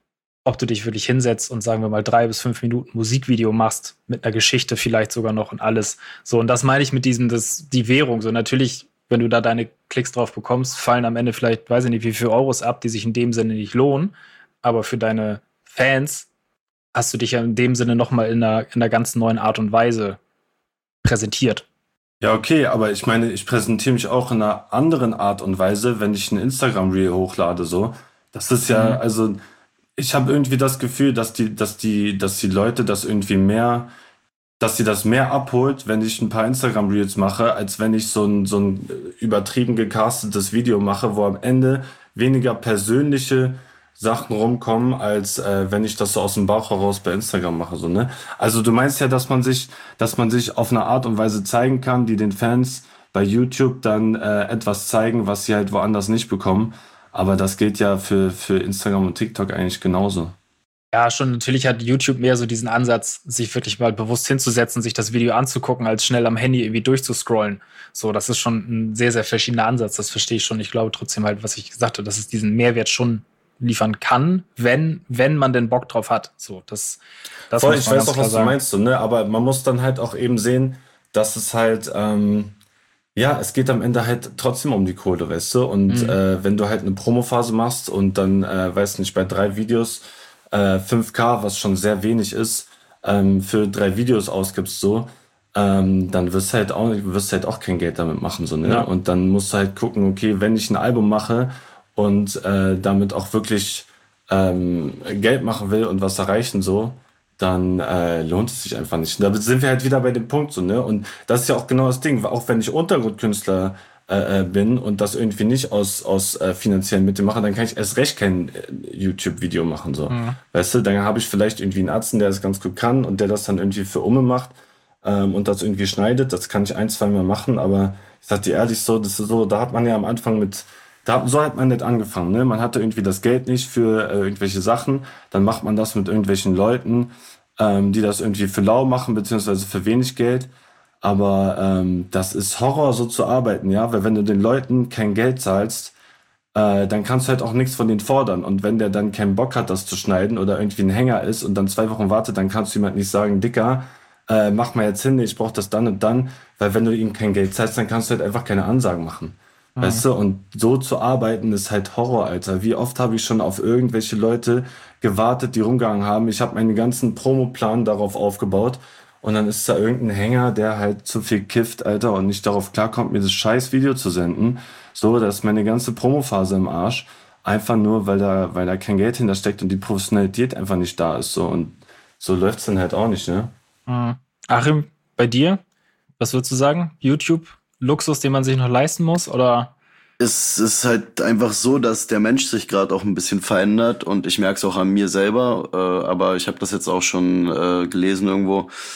ob du dich wirklich hinsetzt und sagen wir mal drei bis fünf Minuten Musikvideo machst, mit einer Geschichte vielleicht sogar noch und alles, so, und das meine ich mit diesem, das, die Währung, so, natürlich, wenn du da deine Klicks drauf bekommst, fallen am Ende vielleicht, weiß ich nicht, wie viele Euros ab, die sich in dem Sinne nicht lohnen, aber für deine Fans hast du dich ja in dem Sinne nochmal in einer, in einer ganz neuen Art und Weise präsentiert. Ja, okay, aber ich meine, ich präsentiere mich auch in einer anderen Art und Weise, wenn ich ein Instagram-Reel hochlade, so. Das ist ja, mhm. also, ich habe irgendwie das Gefühl, dass die, dass die, dass die Leute das irgendwie mehr, dass sie das mehr abholt, wenn ich ein paar Instagram-Reels mache, als wenn ich so ein, so ein übertrieben gecastetes Video mache, wo am Ende weniger persönliche Sachen rumkommen, als äh, wenn ich das so aus dem Bauch heraus bei Instagram mache, so, ne? Also du meinst ja, dass man sich, dass man sich auf eine Art und Weise zeigen kann, die den Fans bei YouTube dann äh, etwas zeigen, was sie halt woanders nicht bekommen. Aber das gilt ja für, für Instagram und TikTok eigentlich genauso. Ja, schon, natürlich hat YouTube mehr so diesen Ansatz, sich wirklich mal bewusst hinzusetzen, sich das Video anzugucken, als schnell am Handy irgendwie durchzuscrollen. So, das ist schon ein sehr, sehr verschiedener Ansatz, das verstehe ich schon. Ich glaube trotzdem halt, was ich gesagt habe, dass es diesen Mehrwert schon liefern kann, wenn, wenn man denn Bock drauf hat. So, das, das Voll, ich weiß auch, was sagen. Du meinst, so, ne? Aber man muss dann halt auch eben sehen, dass es halt, ähm, ja, es geht am Ende halt trotzdem um die Kohle, weißt du? Und mhm. äh, wenn du halt eine Promophase machst und dann, äh, weiß nicht, bei drei Videos äh, fünf K, was schon sehr wenig ist, ähm, für drei Videos ausgibst, so, ähm, dann wirst du halt auch, wirst du halt auch kein Geld damit machen, so, ne? Ja. Und dann musst du halt gucken, okay, wenn ich ein Album mache und äh, damit auch wirklich ähm, Geld machen will und was erreichen, so, dann äh, lohnt es sich einfach nicht. Und da sind wir halt wieder bei dem Punkt, so, ne? Und das ist ja auch genau das Ding, auch wenn ich Untergrundkünstler äh, bin und das irgendwie nicht aus aus äh, finanziellen Mitteln mache, dann kann ich erst recht kein äh, YouTube-Video machen, so. Mhm. Weißt du, dann habe ich vielleicht irgendwie einen Arzt, der das ganz gut kann und der das dann irgendwie für Umme macht ähm, und das irgendwie schneidet. Das kann ich ein, zwei Mal machen, aber ich sag dir ehrlich so, das ist so, da hat man ja am Anfang mit Da, so hat man nicht angefangen, ne? Man hatte irgendwie das Geld nicht für äh, irgendwelche Sachen. Dann macht man das mit irgendwelchen Leuten, ähm, die das irgendwie für lau machen, beziehungsweise für wenig Geld. Aber ähm, das ist Horror, so zu arbeiten, ja? Weil wenn du den Leuten kein Geld zahlst, äh, dann kannst du halt auch nichts von denen fordern. Und wenn der dann keinen Bock hat, das zu schneiden oder irgendwie ein Hänger ist und dann zwei Wochen wartet, dann kannst du jemand nicht sagen, Dicker, äh, mach mal jetzt hin, ich brauch das dann und dann. Weil wenn du ihm kein Geld zahlst, dann kannst du halt einfach keine Ansagen machen. Weißt du, und so zu arbeiten ist halt Horror, Alter. Wie oft habe ich schon auf irgendwelche Leute gewartet, die rumgegangen haben. Ich habe meinen ganzen Promoplan darauf aufgebaut und dann ist da irgendein Hänger, der halt zu viel kifft, Alter, und nicht darauf klarkommt, mir das scheiß Video zu senden. So, da ist meine ganze Promophase im Arsch. Einfach nur, weil da, weil da kein Geld hintersteckt und die Professionalität einfach nicht da ist. So, und so läuft's dann halt auch nicht, ne? Mhm. Achim, bei dir? Was würdest du sagen? YouTube? Luxus, den man sich noch leisten muss, oder? Es ist halt einfach so, dass der Mensch sich gerade auch ein bisschen verändert und ich merke es auch an mir selber, äh, aber ich habe das jetzt auch schon äh, gelesen irgendwo.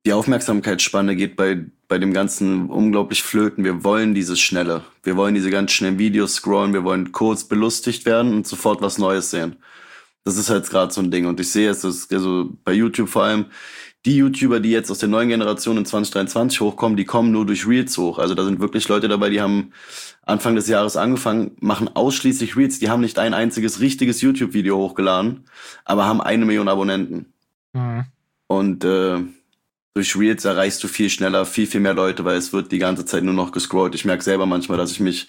Die Aufmerksamkeitsspanne geht bei, bei dem Ganzen unglaublich flöten. Wir wollen dieses Schnelle. Wir wollen diese ganz schnellen Videos scrollen. Wir wollen kurz belustigt werden und sofort was Neues sehen. Das ist halt gerade so ein Ding. Und ich sehe es, ist also bei YouTube vor allem, die YouTuber, die jetzt aus der neuen Generation in zwanzig dreiundzwanzig hochkommen, die kommen nur durch Reels hoch. Also da sind wirklich Leute dabei, die haben Anfang des Jahres angefangen, machen ausschließlich Reels. Die haben nicht ein einziges richtiges YouTube-Video hochgeladen, aber haben eine Million Abonnenten. Mhm. Und äh, durch Reels erreichst du viel schneller, viel, viel mehr Leute, weil es wird die ganze Zeit nur noch gescrollt. Ich merke selber manchmal, dass ich mich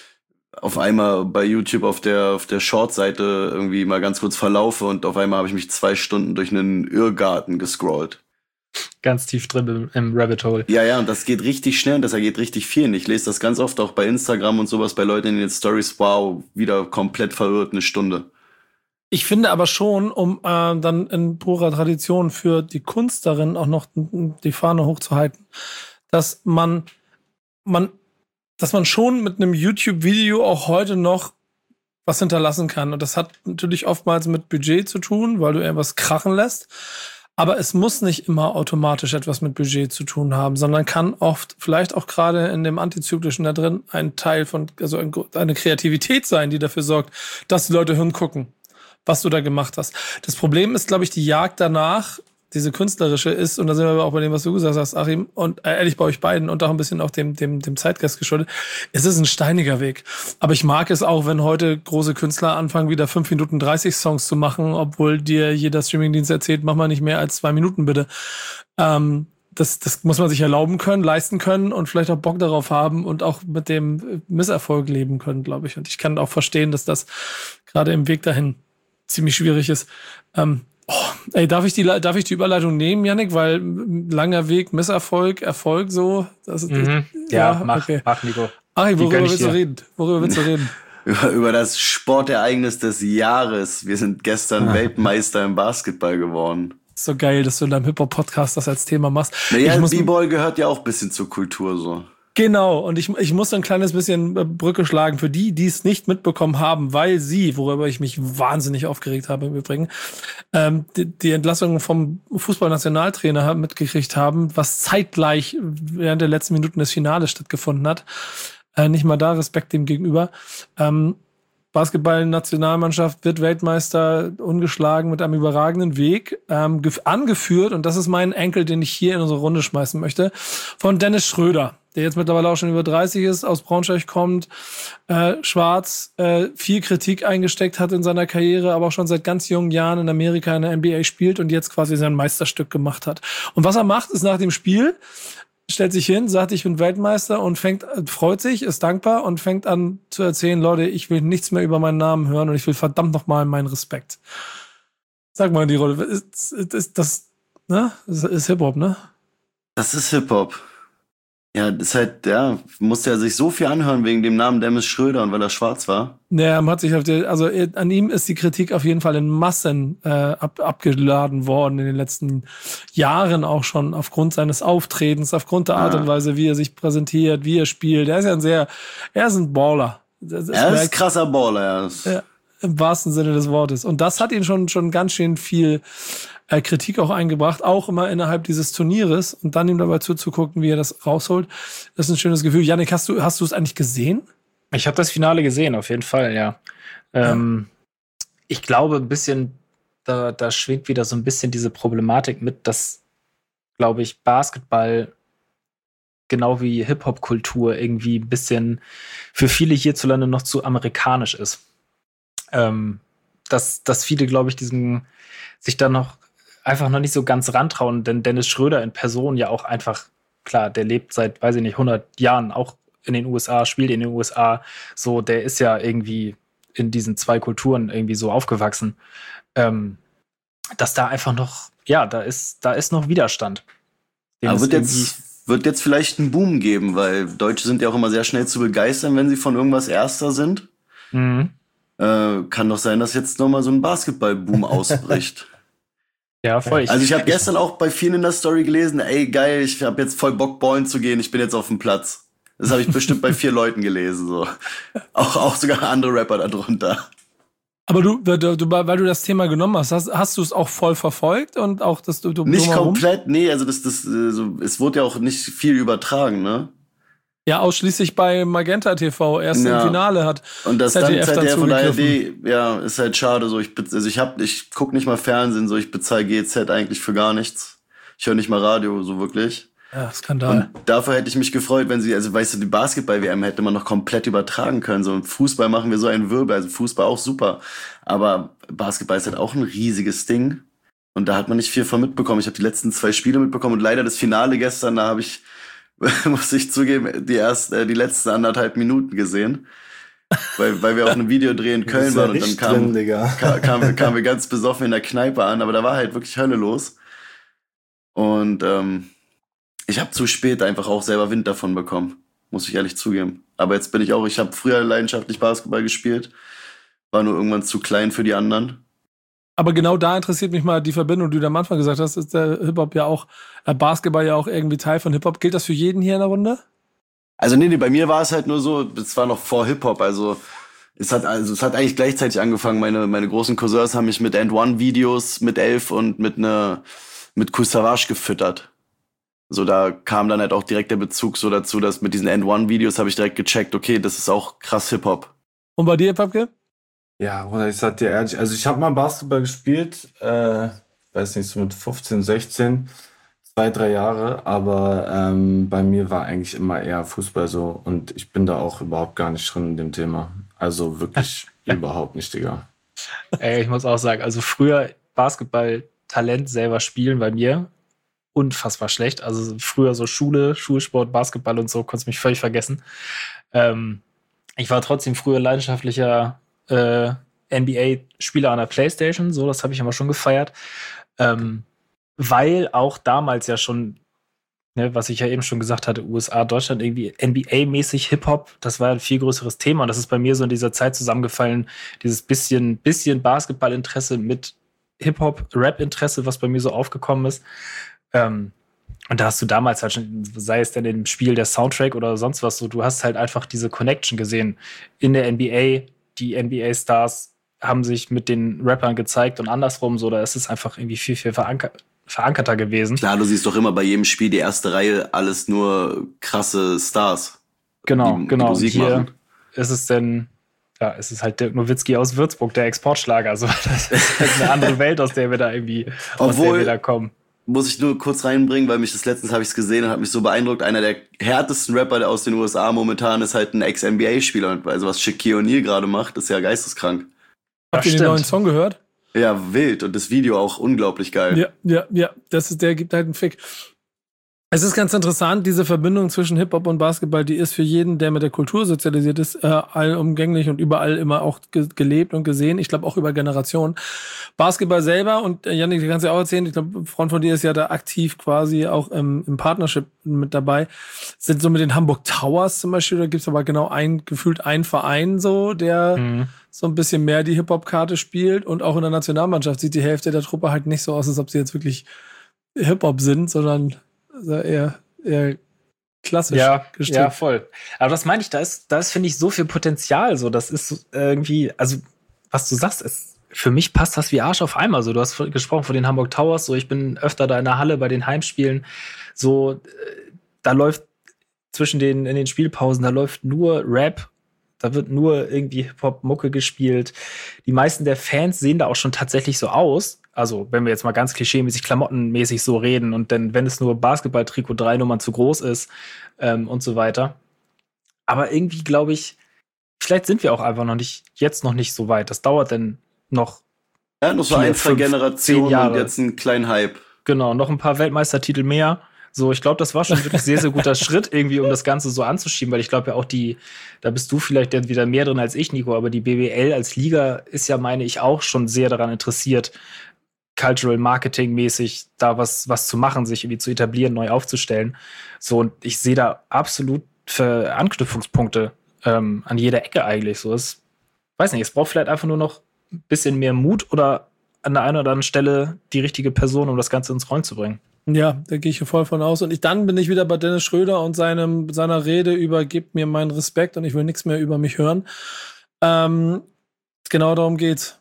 auf einmal bei YouTube auf der auf der Short-Seite irgendwie mal ganz kurz verlaufe und auf einmal habe ich mich zwei Stunden durch einen Irrgarten gescrollt. Ganz tief drin im, im Rabbit Hole. Ja, ja, und das geht richtig schnell und das ergeht richtig vielen. Ich lese das ganz oft auch bei Instagram und sowas bei Leuten in den Stories. Wow, wieder komplett verirrt, eine Stunde. Ich finde aber schon, um äh, dann in purer Tradition für die Kunst darin auch noch die Fahne hochzuhalten, dass man, man, dass man schon mit einem YouTube-Video auch heute noch was hinterlassen kann. Und das hat natürlich oftmals mit Budget zu tun, weil du irgendwas krachen lässt. Aber es muss nicht immer automatisch etwas mit Budget zu tun haben, sondern kann oft, vielleicht auch gerade in dem Antizyklischen da drin, ein Teil von, also eine Kreativität sein, die dafür sorgt, dass die Leute hingucken, was du da gemacht hast. Das Problem ist, glaube ich, die Jagd danach, diese künstlerische ist, und da sind wir aber auch bei dem, was du gesagt hast, Achim, und äh, ehrlich bei euch beiden und auch ein bisschen auch dem, dem, dem Zeitgeist geschuldet, es ist ein steiniger Weg. Aber ich mag es auch, wenn heute große Künstler anfangen, wieder fünf Minuten dreißig Songs zu machen, obwohl dir jeder Streamingdienst erzählt, mach mal nicht mehr als zwei Minuten bitte. Ähm, das, das muss man sich erlauben können, leisten können und vielleicht auch Bock darauf haben und auch mit dem Misserfolg leben können, glaube ich. Und ich kann auch verstehen, dass das gerade im Weg dahin ziemlich schwierig ist. Ähm, oh, ey, darf ich die, darf ich die Überleitung nehmen, Yannick? Weil langer Weg, Misserfolg, Erfolg, so. Das ist, mhm. Ja, ja, mach, okay. mach, Nico. Ach, worüber willst du reden? Worüber willst du reden? Über, über das Sportereignis des Jahres. Wir sind gestern ah. Weltmeister im Basketball geworden. So geil, dass du in deinem Hip-Hop-Podcast das als Thema machst. Naja, B-Boy gehört ja auch ein bisschen zur Kultur, so. Genau, und ich, ich muss ein kleines bisschen Brücke schlagen für die, die es nicht mitbekommen haben, weil sie, worüber ich mich wahnsinnig aufgeregt habe im Übrigen, ähm, die, die Entlassung vom Fußballnationaltrainer mitgekriegt haben, was zeitgleich während der letzten Minuten des Finales stattgefunden hat. Äh, nicht mal da Respekt dem gegenüber. Ähm, Basketball-Nationalmannschaft wird Weltmeister ungeschlagen mit einem überragenden Weg, ähm, gef- angeführt, und das ist mein Enkel, den ich hier in unsere Runde schmeißen möchte, von Dennis Schröder, der jetzt mittlerweile auch schon über dreißig ist, aus Braunschweig kommt, äh, schwarz, äh, viel Kritik eingesteckt hat in seiner Karriere, aber auch schon seit ganz jungen Jahren in Amerika in der N B A spielt und jetzt quasi sein Meisterstück gemacht hat. Und was er macht, ist nach dem Spiel, stellt sich hin, sagt, ich bin Weltmeister und fängt, freut sich, ist dankbar und fängt an zu erzählen, Leute, ich will nichts mehr über meinen Namen hören und ich will verdammt nochmal meinen Respekt. Sag mal, die Rolle, ist, ist das, ne? Das ist Hip-Hop, ne? Das ist Hip-Hop. Ja, das ist halt, ja, musste er sich so viel anhören wegen dem Namen Dennis Schröder und weil er schwarz war. Naja, man hat sich auf die, also an ihm ist die Kritik auf jeden Fall in Massen äh, ab, abgeladen worden in den letzten Jahren auch schon, aufgrund seines Auftretens, aufgrund der Art ja. und Weise, wie er sich präsentiert, wie er spielt. Er ist ja ein sehr, er ist ein Baller. Das er ist ein krasser Baller, ja. ja. Im wahrsten Sinne des Wortes. Und das hat ihn schon schon ganz schön viel äh, Kritik auch eingebracht, auch immer innerhalb dieses Turnieres. Und dann ihm dabei zuzugucken, wie er das rausholt, das ist ein schönes Gefühl. Yannick, hast du hast du es eigentlich gesehen? Ich habe das Finale gesehen, auf jeden Fall, ja. Ähm, ja. Ich glaube, ein bisschen, da, da schwingt wieder so ein bisschen diese Problematik mit, dass, glaube ich, Basketball genau wie Hip-Hop-Kultur irgendwie ein bisschen für viele hierzulande noch zu amerikanisch ist. Ähm, dass, dass viele, glaube ich, diesem sich da noch einfach noch nicht so ganz rantrauen, denn Dennis Schröder in Person ja auch einfach, klar, der lebt seit, weiß ich nicht, hundert Jahren auch in den U S A, spielt in den U S A, so, der ist ja irgendwie in diesen zwei Kulturen irgendwie so aufgewachsen, ähm, dass da einfach noch, ja, da ist, da ist noch Widerstand. Aber wird jetzt, wird jetzt vielleicht einen Boom geben, weil Deutsche sind ja auch immer sehr schnell zu begeistern, wenn sie von irgendwas Erster sind. Mhm. Äh, kann doch sein, dass jetzt nochmal so ein Basketball-Boom ausbricht. Ja, voll. Also ich habe gestern auch bei vielen in der Story gelesen, ey, geil, ich habe jetzt voll Bock, ballen zu gehen, ich bin jetzt auf dem Platz. Das habe ich bestimmt bei vier Leuten gelesen, so. Auch, auch sogar andere Rapper darunter. Aber du, du, du, weil du das Thema genommen hast, hast, hast du es auch voll verfolgt und auch, dass du, du nicht komplett, nee, also das, das, so, es wurde ja auch nicht viel übertragen, ne? Ja, ausschließlich bei Magenta T V, erst Ja. im Finale hat Und das Z D F dann dann Z D F und A R zugegriffen. D, ja, ist halt schade. So, ich, be- also ich hab, ich guck nicht mal Fernsehen, so ich bezahle G E Z eigentlich für gar nichts. Ich höre nicht mal Radio, so wirklich. Ja, Skandal. Und dafür hätte ich mich gefreut, wenn sie, also weißt du, die Basketball-W M hätte man noch komplett übertragen können. So, im Fußball machen wir so einen Wirbel, also Fußball auch super. Aber Basketball ist halt auch ein riesiges Ding. Und da hat man nicht viel von mitbekommen. Ich habe die letzten zwei Spiele mitbekommen und leider das Finale gestern, da habe ich, muss ich zugeben, die ersten, äh, die letzten anderthalb Minuten gesehen. Weil, weil wir auf einem Videodreh in Köln waren und dann kamen kam, kam, kam wir ganz besoffen in der Kneipe an, aber da war halt wirklich Hölle los. Und ähm, ich habe zu spät einfach auch selber Wind davon bekommen, muss ich ehrlich zugeben. Aber jetzt bin ich auch, ich habe früher leidenschaftlich Basketball gespielt, war nur irgendwann zu klein für die anderen. Aber genau da interessiert mich mal die Verbindung, die du am Anfang gesagt hast, ist der Hip-Hop ja auch, äh, Basketball ja auch irgendwie Teil von Hip-Hop. Gilt das für jeden hier in der Runde? Also nee, nee, bei mir war es halt nur so, es war noch vor Hip-Hop, also es hat also es hat eigentlich gleichzeitig angefangen. Meine meine großen Cousins haben mich mit And One Videos mit elf und mit ne mit Kool Savas gefüttert. So, da kam dann halt auch direkt der Bezug so dazu, dass mit diesen And One Videos habe ich direkt gecheckt, okay, das ist auch krass Hip-Hop. Und bei dir, Papke? Ja, oder ich sag dir ehrlich, also ich habe mal Basketball gespielt, äh, weiß nicht, so mit fünfzehn, sechzehn, zwei, drei Jahre, aber ähm, bei mir war eigentlich immer eher Fußball so und ich bin da auch überhaupt gar nicht drin in dem Thema. Also wirklich überhaupt nicht, Digga. Ey, ich muss auch sagen, also früher Basketball-Talent selber spielen bei mir unfassbar schlecht. Also früher so Schule, Schulsport, Basketball und so, konntest mich völlig vergessen. Ähm, ich war trotzdem früher leidenschaftlicher äh, N B A-Spieler an der PlayStation, so, das habe ich immer schon gefeiert. Ähm, weil auch damals ja schon, ne, was ich ja eben schon gesagt hatte, U S A, Deutschland irgendwie N B A-mäßig Hip-Hop, das war ein viel größeres Thema und das ist bei mir so in dieser Zeit zusammengefallen, dieses bisschen, bisschen Basketball-Interesse mit Hip-Hop-Rap-Interesse, was bei mir so aufgekommen ist. Ähm, und da hast du damals halt schon, sei es denn im Spiel der Soundtrack oder sonst was, so, du hast halt einfach diese Connection gesehen in der N B A. Die N B A-Stars haben sich mit den Rappern gezeigt und andersrum, so, da ist es einfach irgendwie viel, viel verankert, verankerter gewesen. Klar, du siehst doch immer bei jedem Spiel die erste Reihe alles nur krasse Stars. Genau, die, genau. Die Musik Hier machen. ist es denn, ja, es ist halt Dirk Nowitzki aus Würzburg, der Exportschlager. Also das ist halt eine andere Welt, aus der wir da irgendwie, aus der Obwohl- wir da kommen. Muss ich nur kurz reinbringen, weil mich das letztens habe ich es gesehen und hat mich so beeindruckt. Einer der härtesten Rapper aus den U S A momentan ist halt ein Ex-N B A-Spieler. Also was Shaquille O'Neal gerade macht, ist ja geisteskrank. Habt ihr den stimmt. neuen Song gehört? Ja, wild. Und das Video auch unglaublich geil. Ja, ja, ja. Das ist, der gibt halt einen Fick. Es ist ganz interessant, diese Verbindung zwischen Hip-Hop und Basketball, die ist für jeden, der mit der Kultur sozialisiert ist, äh, allumgänglich und überall immer auch ge- gelebt und gesehen. Ich glaube auch über Generationen. Basketball selber, und äh, Yannick, du kannst ja auch erzählen, ich glaube, ein Freund von dir ist ja da aktiv quasi auch im, im Partnership mit dabei, sind so mit den Hamburg Towers zum Beispiel, da gibt's aber genau ein, gefühlt einen Verein so, der Mhm. so ein bisschen mehr die Hip-Hop-Karte spielt, und auch in der Nationalmannschaft sieht die Hälfte der Truppe halt nicht so aus, als ob sie jetzt wirklich Hip-Hop sind, sondern eher, eher klassisch Ja, gestrickt. ja, voll. Aber das meine ich, da ist, da ist, finde ich, so viel Potenzial. So, das ist irgendwie, also, was du sagst, ist, für mich passt das wie Arsch auf einmal. So, du hast gesprochen von den Hamburg Towers, so, ich bin öfter da in der Halle bei den Heimspielen. So, äh, da läuft zwischen den, in den Spielpausen, da läuft nur Rap. Da wird nur irgendwie Hip-Hop-Mucke gespielt. Die meisten der Fans sehen da auch schon tatsächlich so aus. Also, wenn wir jetzt mal ganz klischeemäßig, klamottenmäßig so reden und dann, wenn es nur Basketball-Trikot drei Nummern zu groß ist ähm, und so weiter. Aber irgendwie glaube ich, vielleicht sind wir auch einfach noch nicht, jetzt noch nicht so weit. Das dauert dann noch, Ja, noch so Vier, ein, zwei fünf, Generationen zehn Jahre. und jetzt einen kleinen Hype. genau, noch ein paar Weltmeistertitel mehr. So, ich glaube, das war schon wirklich sehr, sehr guter Schritt irgendwie, um das Ganze so anzuschieben, weil ich glaube ja auch die, da bist du vielleicht dann wieder mehr drin als ich, Nico, aber die B B L als Liga ist ja, meine ich, auch schon sehr daran interessiert, Cultural Marketing mäßig da was, was zu machen, sich irgendwie zu etablieren, neu aufzustellen. So, und ich sehe da absolut für Anknüpfungspunkte ähm, an jeder Ecke eigentlich. So, es, weiß nicht, es braucht vielleicht einfach nur noch ein bisschen mehr Mut oder an der einen oder anderen Stelle die richtige Person, um das Ganze ins Rollen zu bringen. Ja, da gehe ich voll von aus. Und ich, dann bin ich wieder bei Dennis Schröder und seinem, seiner Rede über "Gebt mir meinen Respekt und ich will nichts mehr über mich hören." Ähm, genau darum geht's.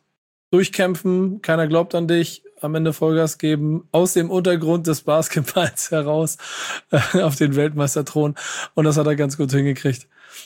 durchkämpfen, keiner glaubt an dich, am Ende Vollgas geben, aus dem Untergrund des Basketballs heraus äh, auf den Weltmeisterthron. Und das hat er ganz gut hingekriegt.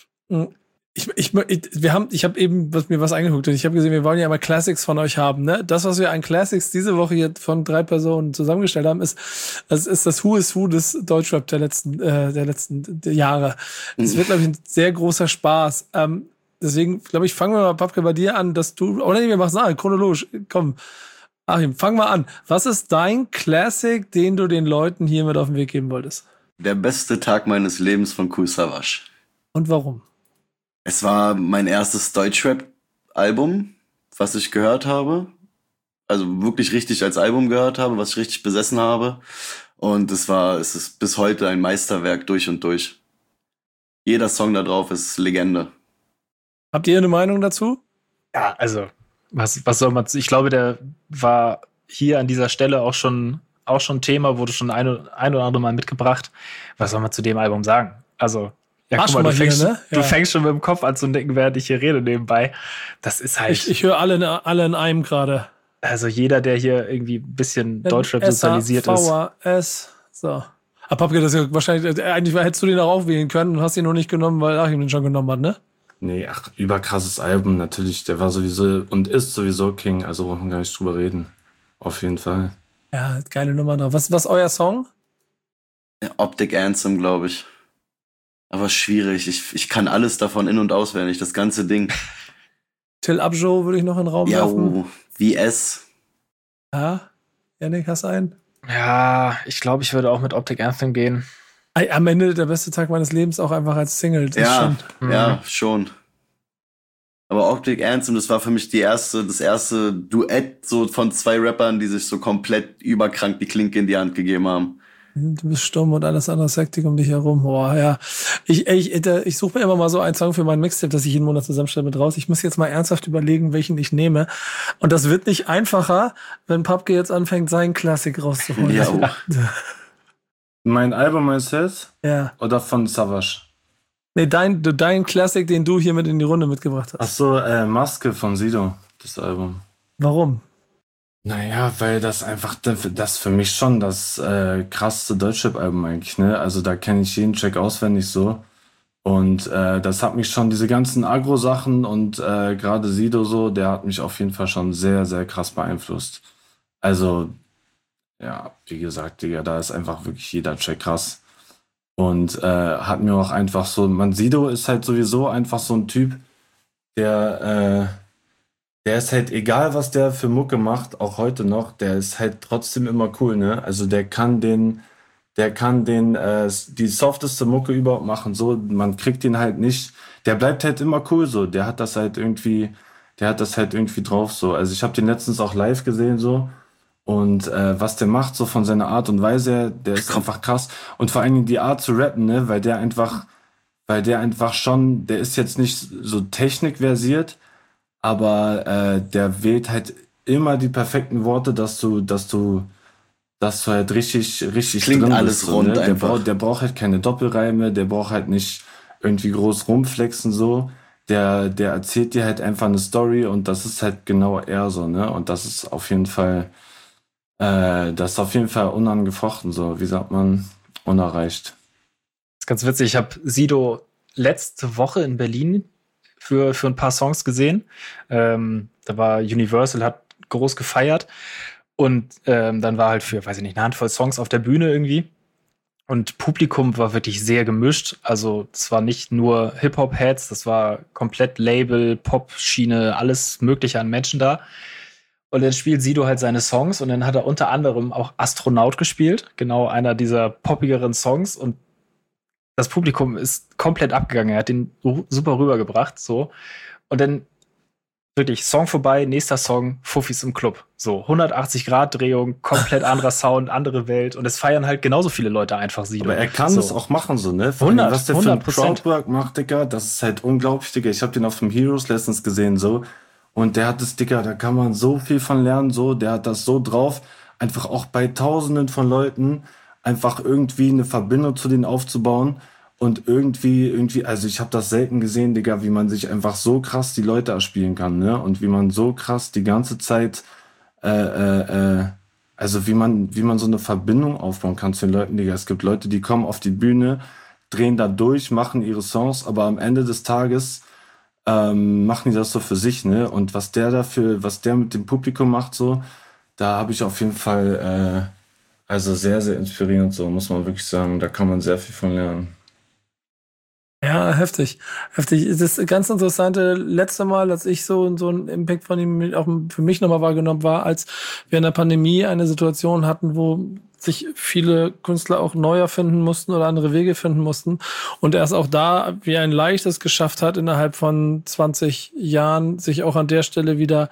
Ich, ich, ich, wir haben, ich habe eben was, mir was angeguckt und ich habe gesehen, wir wollen ja immer Classics von euch haben. Ne? Das, was wir an Classics diese Woche hier von drei Personen zusammengestellt haben, ist, das ist das Who is Who des Deutschrap der letzten, äh, der letzten Jahre. Das wird, glaube ich, ein sehr großer Spaß. Ähm, deswegen, glaube ich, fangen wir mal, Papke, bei dir an, dass du, oder nee, wir machen es nach, chronologisch, komm. Achim, fang mal an. Was ist dein Classic, den du den Leuten hier mit auf den Weg geben wolltest? Der beste Tag meines Lebens von Kool Savas. Und warum? Es war mein erstes Deutschrap-Album, was ich gehört habe. Also wirklich richtig als Album gehört habe, was ich richtig besessen habe. Und es war, es ist bis heute ein Meisterwerk durch und durch. Jeder Song da drauf ist Legende. Habt ihr eine Meinung dazu? Ja, also, was, was soll man, ich glaube, der war hier an dieser Stelle auch schon, auch schon Thema, wurde schon ein, ein oder andere Mal mitgebracht. Was soll man zu dem Album sagen? Also, ja, guck mal, du fängst, hier, ne? ja. du fängst schon mit dem Kopf an zu denken, während ich hier rede nebenbei. Das ist halt. Ich, ich höre alle, alle in einem gerade. Also jeder, der hier irgendwie ein bisschen Deutschrap sozialisiert ist. V A S, so. Aber Papke, das ist ja wahrscheinlich, eigentlich hättest du den auch aufwählen können und hast ihn noch nicht genommen, weil Achim den schon genommen hat, ne? Nee, ach, überkrasses Album, natürlich. Der war sowieso und ist sowieso King, also brauchen wir gar nicht drüber reden. Auf jeden Fall. Ja, geile Nummer drauf. Was ist euer Song? Ja, Optic Anthem, glaube ich. Aber schwierig. Ich, ich kann alles davon in- und auswendig, das ganze Ding. Till Abjo würde ich noch in den Raum ja, werfen. Oh, wie es. Ja, Yannick, hast du einen? Ja, ich glaube, ich würde auch mit Optic Anthem gehen. Am Ende der beste Tag meines Lebens auch einfach als Single. Das ja, schon, ja, mhm. schon. Aber Optic Anthem, das war für mich die erste, das erste Duett so von zwei Rappern, die sich so komplett überkrank die Klinke in die Hand gegeben haben. Du bist stumm und alles andere ist Hektik um dich herum. Boah, ja. Ich, ich, ich suche mir immer mal so einen Song für meinen Mixtape, das ich jeden Monat zusammenstelle mit raus. Ich muss jetzt mal ernsthaft überlegen, welchen ich nehme. Und das wird nicht einfacher, wenn Papke jetzt anfängt, seinen Klassik rauszuholen. Ja, oh. Mein Album meinst du jetzt? Ja. Oder von Savas? Nee, dein, dein Klassik, den du hier mit in die Runde mitgebracht hast. Ach so, äh, Maske von Sido, das Album. Warum? Naja, weil das einfach, das für mich schon das äh, krasseste Deutschrap-Album eigentlich, ne? Also da kenne ich jeden Track auswendig so. Und äh, das hat mich schon, diese ganzen Agro-Sachen und äh, gerade Sido so, der hat mich auf jeden Fall schon sehr, sehr krass beeinflusst. Also, ja, wie gesagt, Digga, da ist einfach wirklich jeder Track krass. Und äh, hat mir auch einfach so, man, Sido ist halt sowieso einfach so ein Typ, der, äh, der ist halt, egal was der für Mucke macht, auch heute noch, der ist halt trotzdem immer cool, ne? Also der kann den, der kann den, äh, die softeste Mucke überhaupt machen, so, man kriegt ihn halt nicht, der bleibt halt immer cool, so, der hat das halt irgendwie, der hat das halt irgendwie drauf, so. Also ich habe den letztens auch live gesehen, so. Und äh, was der macht, so von seiner Art und Weise her, der ist einfach krass. Und vor allen Dingen die Art zu rappen, ne, weil der einfach, weil der einfach schon, der ist jetzt nicht so technikversiert, aber äh, der wählt halt immer die perfekten Worte, dass du, dass du, dass du halt richtig, richtig klingt drin alles bist, rund ne? Der einfach. braucht, der braucht halt keine Doppelreime, der braucht halt nicht irgendwie groß rumflexen so. Der, der erzählt dir halt einfach eine Story und das ist halt genau er so, ne? Und das ist auf jeden Fall Äh, das ist auf jeden Fall unangefochten, so, wie sagt man, unerreicht. Das ist ganz witzig, ich habe Sido letzte Woche in Berlin für, für ein paar Songs gesehen. Ähm, da war Universal, hat groß gefeiert und ähm, dann war halt für, weiß ich nicht, eine Handvoll Songs auf der Bühne irgendwie. Und Publikum war wirklich sehr gemischt. Also es war nicht nur Hip-Hop-Heads, das war komplett Label, Pop-Schiene, alles mögliche an Menschen da. Und dann spielt Sido halt seine Songs und dann hat er unter anderem auch Astronaut gespielt, genau einer dieser poppigeren Songs und das Publikum ist komplett abgegangen, er hat den super rübergebracht, so. Und dann wirklich Song vorbei, nächster Song, Fuffis im Club, so hundertachtzig Grad Drehung, komplett anderer Sound, andere Welt und es feiern halt genauso viele Leute einfach Sido. Aber er kann so. das auch machen, so, ne? Vor hundert, allem, was der für ein Crowdwork macht, Digga, das ist halt unglaublich, Digga. Ich hab den auf dem Heroes letztens gesehen, so. Und der hat das, Digga, da kann man so viel von lernen, so, der hat das so drauf, einfach auch bei Tausenden von Leuten einfach irgendwie eine Verbindung zu denen aufzubauen Und irgendwie, irgendwie, also ich habe das selten gesehen, Digga, wie man sich einfach so krass die Leute erspielen kann, ne? Und wie man so krass die ganze Zeit, äh, äh, äh, also wie man, wie man so eine Verbindung aufbauen kann zu den Leuten, Digga. Es gibt Leute, die kommen auf die Bühne, drehen da durch, machen ihre Songs, aber am Ende des Tages ähm, machen die das so für sich, ne? Und was der dafür, was der mit dem Publikum macht, so, da habe ich auf jeden Fall, äh, also sehr, sehr inspirierend, so muss man wirklich sagen. Da kann man sehr viel von lernen. Ja, heftig. Heftig. Das ganz interessante letzte Mal, als ich so, so einen Impact von ihm auch für mich nochmal wahrgenommen war, als wir in der Pandemie eine Situation hatten, wo sich viele Künstler auch neu erfinden mussten oder andere Wege finden mussten. Und er es auch da wie ein Leichtes geschafft hat, innerhalb von zwanzig Jahren sich auch an der Stelle wieder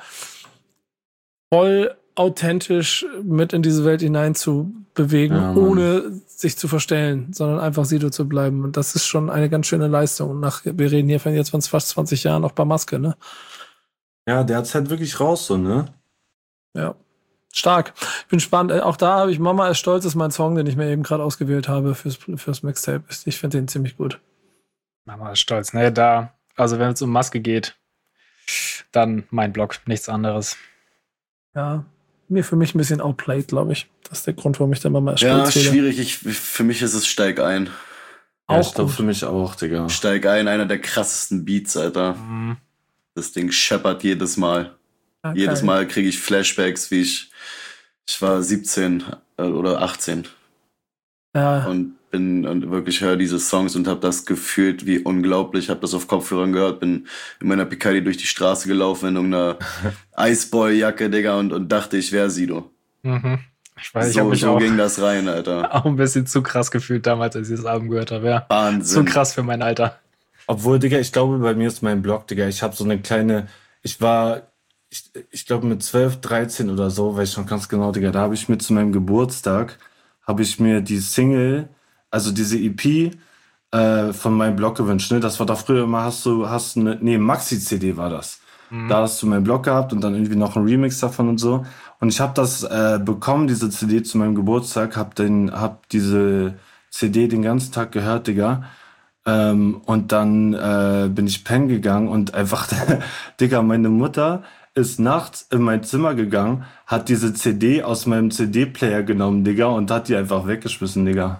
voll authentisch mit in diese Welt hinein zu bewegen, Ja, ohne sich zu verstellen, sondern einfach Sido zu bleiben. Und das ist schon eine ganz schöne Leistung. Und nach, wir reden hier von jetzt von fast zwanzig Jahren auch bei Maske, ne? Ja, der hat's halt wirklich raus, so, ne? Ja. Stark. Ich bin spannend. Auch da habe ich Mama ist stolz, ist mein Song, den ich mir eben gerade ausgewählt habe fürs, fürs Mixtape. Ich finde den ziemlich gut. Mama ist stolz. Ne, da, also wenn es um Maske geht, dann mein Blog, nichts anderes. Ja. Mir für mich ein bisschen outplayed, glaube ich. Das ist der Grund, warum ich da Mama ist Ja, stolz wähle. schwierig. Ich, für mich ist es Steig ein. Ja, Auch ich glaube gut. für mich auch, Digga. Steig ein, einer der krassesten Beats, Alter. Mhm. Das Ding scheppert jedes Mal. Ja, Jedes geil. Mal kriege ich Flashbacks, wie ich, ich war siebzehn äh, oder achtzehn Ja, und bin und wirklich höre diese Songs und habe das gefühlt wie unglaublich. Habe das auf Kopfhörern gehört, bin in meiner Piccadilly durch die Straße gelaufen in irgendeiner Iceboy-Jacke, Digga, und, und dachte, ich wäre Sido. Mhm. Ich weiß, ich habe So, mich so auch, ging das rein, Alter. auch ein bisschen zu krass gefühlt damals, als ich das Album gehört habe. Ja. Zu Wahnsinn. krass für mein Alter. Obwohl, Digga, ich glaube, bei mir ist mein Blog, Digga, ich habe so eine kleine, ich war, ich, ich glaube mit zwölf, dreizehn oder so, weiß ich noch ganz genau, Digga, da habe ich mir zu meinem Geburtstag, habe ich mir die Single, also diese E P äh, von meinem Blog gewünscht, ne? Das war doch früher immer, hast du, hast eine, nee, Maxi-C D war das. Mhm. Da hast du meinen Blog gehabt und dann irgendwie noch ein Remix davon und so. Und ich habe das äh, bekommen, diese C D zu meinem Geburtstag, hab, den, hab diese C D den ganzen Tag gehört, Digga. Ähm, und dann äh, bin ich pennen gegangen und einfach, Digga, meine Mutter ist nachts in mein Zimmer gegangen, hat diese C D aus meinem C D-Player genommen, Digga, und hat die einfach weggeschmissen, Digga.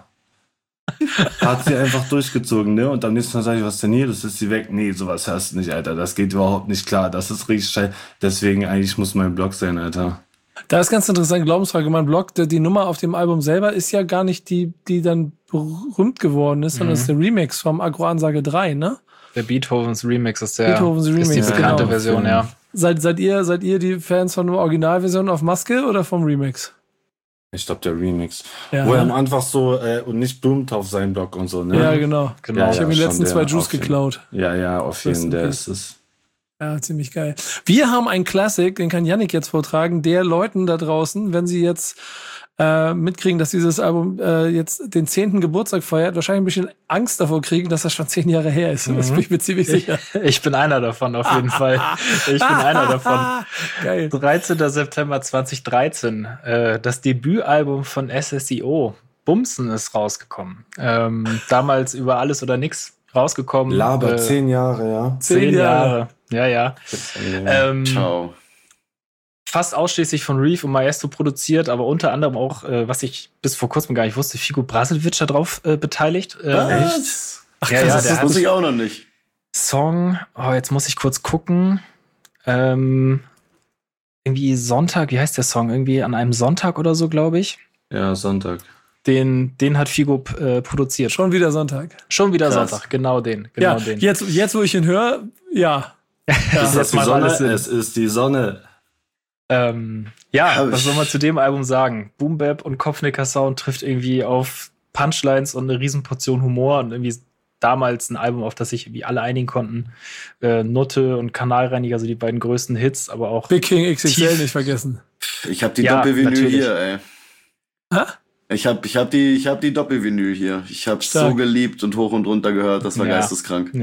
Hat sie einfach durchgezogen, ne? Und am nächsten Tag sag ich, was denn hier? Das ist sie weg. Nee, sowas hörst du nicht, Alter. Das geht überhaupt nicht klar. Das ist richtig scheiße. Deswegen eigentlich muss mein Blog sein, Alter. da ist ganz interessant, Glaubensfrage. Mein Blog, die, die Nummer auf dem Album selber ist ja gar nicht die, die dann berühmt geworden ist, sondern Mhm. es ist der Remix vom Agro-Ansage drei, ne? Der Beethovens Remix ist der Beethovens ist die Remix, bekannte genau. Version, ja. Seid, seid ihr, seid ihr die Fans von der Originalversion auf Maske oder vom Remix? Ich glaube, der Remix. Ja, Wo er ne? einfach so, äh, und nicht boomt auf seinen Blog und so, ne? Ja, genau. Genau. Ich habe mir die schon letzten der, zwei Juice auf jeden- geklaut. Ja, ja, auf Das ist jeden Fall. Der okay. ist es. Ja, ziemlich geil. Wir haben einen Classic, den kann Yannick jetzt vortragen, der Leuten da draußen, wenn sie jetzt äh, mitkriegen, dass dieses Album äh, jetzt den zehnten Geburtstag feiert, wahrscheinlich ein bisschen Angst davor kriegen, dass das schon zehn Jahre her ist. Das bin ich mir ziemlich sicher. Ich bin einer davon, auf jeden Fall. Ich bin einer davon. Geil. dreizehnten September zweitausenddreizehn, äh, das Debütalbum von S S I O, Bumsen, ist rausgekommen. Ähm, damals über Alles oder Nix rausgekommen. Laber, Äh, zehn Jahre, ja. Zehn Zehn Jahre. Jahre. Ja, ja. Ähm, Ciao. fast ausschließlich von Reef und Maestro produziert, aber unter anderem auch, äh, was ich bis vor kurzem gar nicht wusste, Figo Brasilewitsch da drauf äh, beteiligt. Äh, Was? Ach, Ja, krass, ja, das der ist Das wusste ich auch noch nicht. Song, oh, jetzt muss ich kurz gucken. Ähm, irgendwie Sonntag, wie heißt der Song? Irgendwie an einem Sonntag oder so, glaube ich. Ja, Sonntag. Den, den hat Figo äh, produziert. schon wieder Sonntag. Schon wieder Krass. Sonntag, genau den. Genau Ja, den. jetzt, jetzt, wo ich ihn höre, ja. das Ist das die macht alles Sonne? Sinn. Es ist die Sonne. Ähm, ja, Hab was ich- soll man zu dem Album sagen? Boom Bap und Kopfnicker-Sound trifft irgendwie auf Punchlines und eine Riesenportion Humor und irgendwie damals ein Album, auf das sich irgendwie alle einigen konnten. Äh, Nutte und Kanalreiniger, also die beiden größten Hits, aber auch Big King X X L Tief. nicht vergessen. Ich habe die Ja, Doppelvinyl natürlich. hier, ey. Hä? Ich habe ich hab die, ich hab die Doppelvinyl hier. Ich habe Stark. so geliebt und hoch und runter gehört. Das war Ja. geisteskrank. ja.